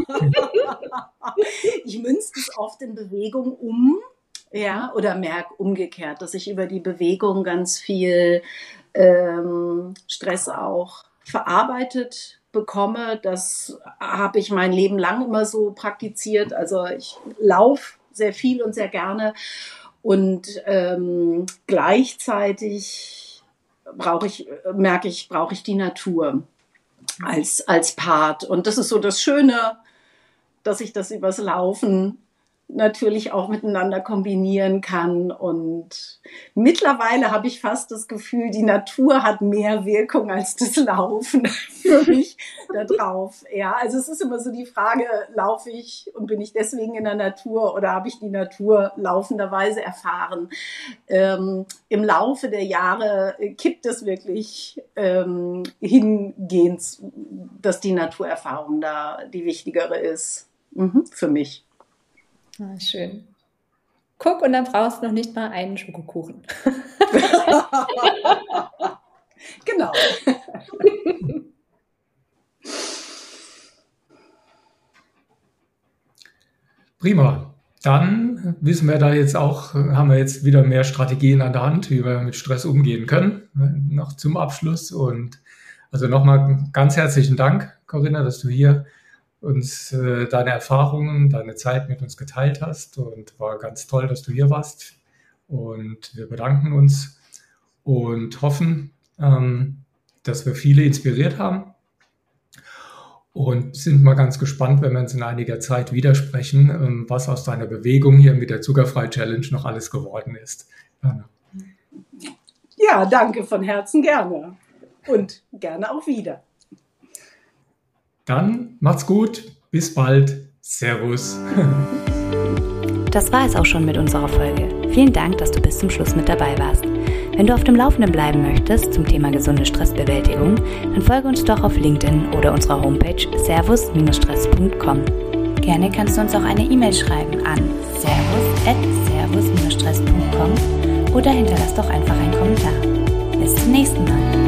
Ich münze es oft in Bewegung um, ja, oder merke umgekehrt, dass ich über die Bewegung ganz viel ähm, Stress auch verarbeitet bekomme. Das habe ich mein Leben lang immer so praktiziert. Also ich laufe sehr viel und sehr gerne und ähm, gleichzeitig brauche ich, merke ich, brauche ich die Natur als, als Part. Und das ist so das Schöne, dass ich das übers Laufen natürlich auch miteinander kombinieren kann. Und mittlerweile habe ich fast das Gefühl, die Natur hat mehr Wirkung als das Laufen für mich da drauf. Ja, also es ist immer so die Frage, laufe ich und bin ich deswegen in der Natur oder habe ich die Natur laufenderweise erfahren? Ähm, im Laufe der Jahre kippt es wirklich ähm, hingehend, dass die Naturerfahrung da die wichtigere ist. Mhm, für mich. Ah, schön. Guck, und dann brauchst du noch nicht mal einen Schokokuchen. Genau. Prima. Dann wissen wir da jetzt auch, haben wir jetzt wieder mehr Strategien an der Hand, wie wir mit Stress umgehen können, noch zum Abschluss. Und also nochmal ganz herzlichen Dank, Corinna, dass du hier uns äh, deine Erfahrungen, deine Zeit mit uns geteilt hast, und war ganz toll, dass du hier warst, und wir bedanken uns und hoffen, ähm, dass wir viele inspiriert haben, und sind mal ganz gespannt, wenn wir uns in einiger Zeit widersprechen, ähm, was aus deiner Bewegung hier mit der Zuckerfrei-Challenge noch alles geworden ist. Ja. Ja, danke von Herzen, gerne und gerne auch wieder. Dann macht's gut, bis bald, Servus. Das war es auch schon mit unserer Folge. Vielen Dank, dass du bis zum Schluss mit dabei warst. Wenn du auf dem Laufenden bleiben möchtest zum Thema gesunde Stressbewältigung, dann folge uns doch auf LinkedIn oder unserer Homepage servus stress punkt com. Gerne kannst du uns auch eine E-Mail schreiben an servus at servus stress punkt com oder hinterlass doch einfach einen Kommentar. Bis zum nächsten Mal.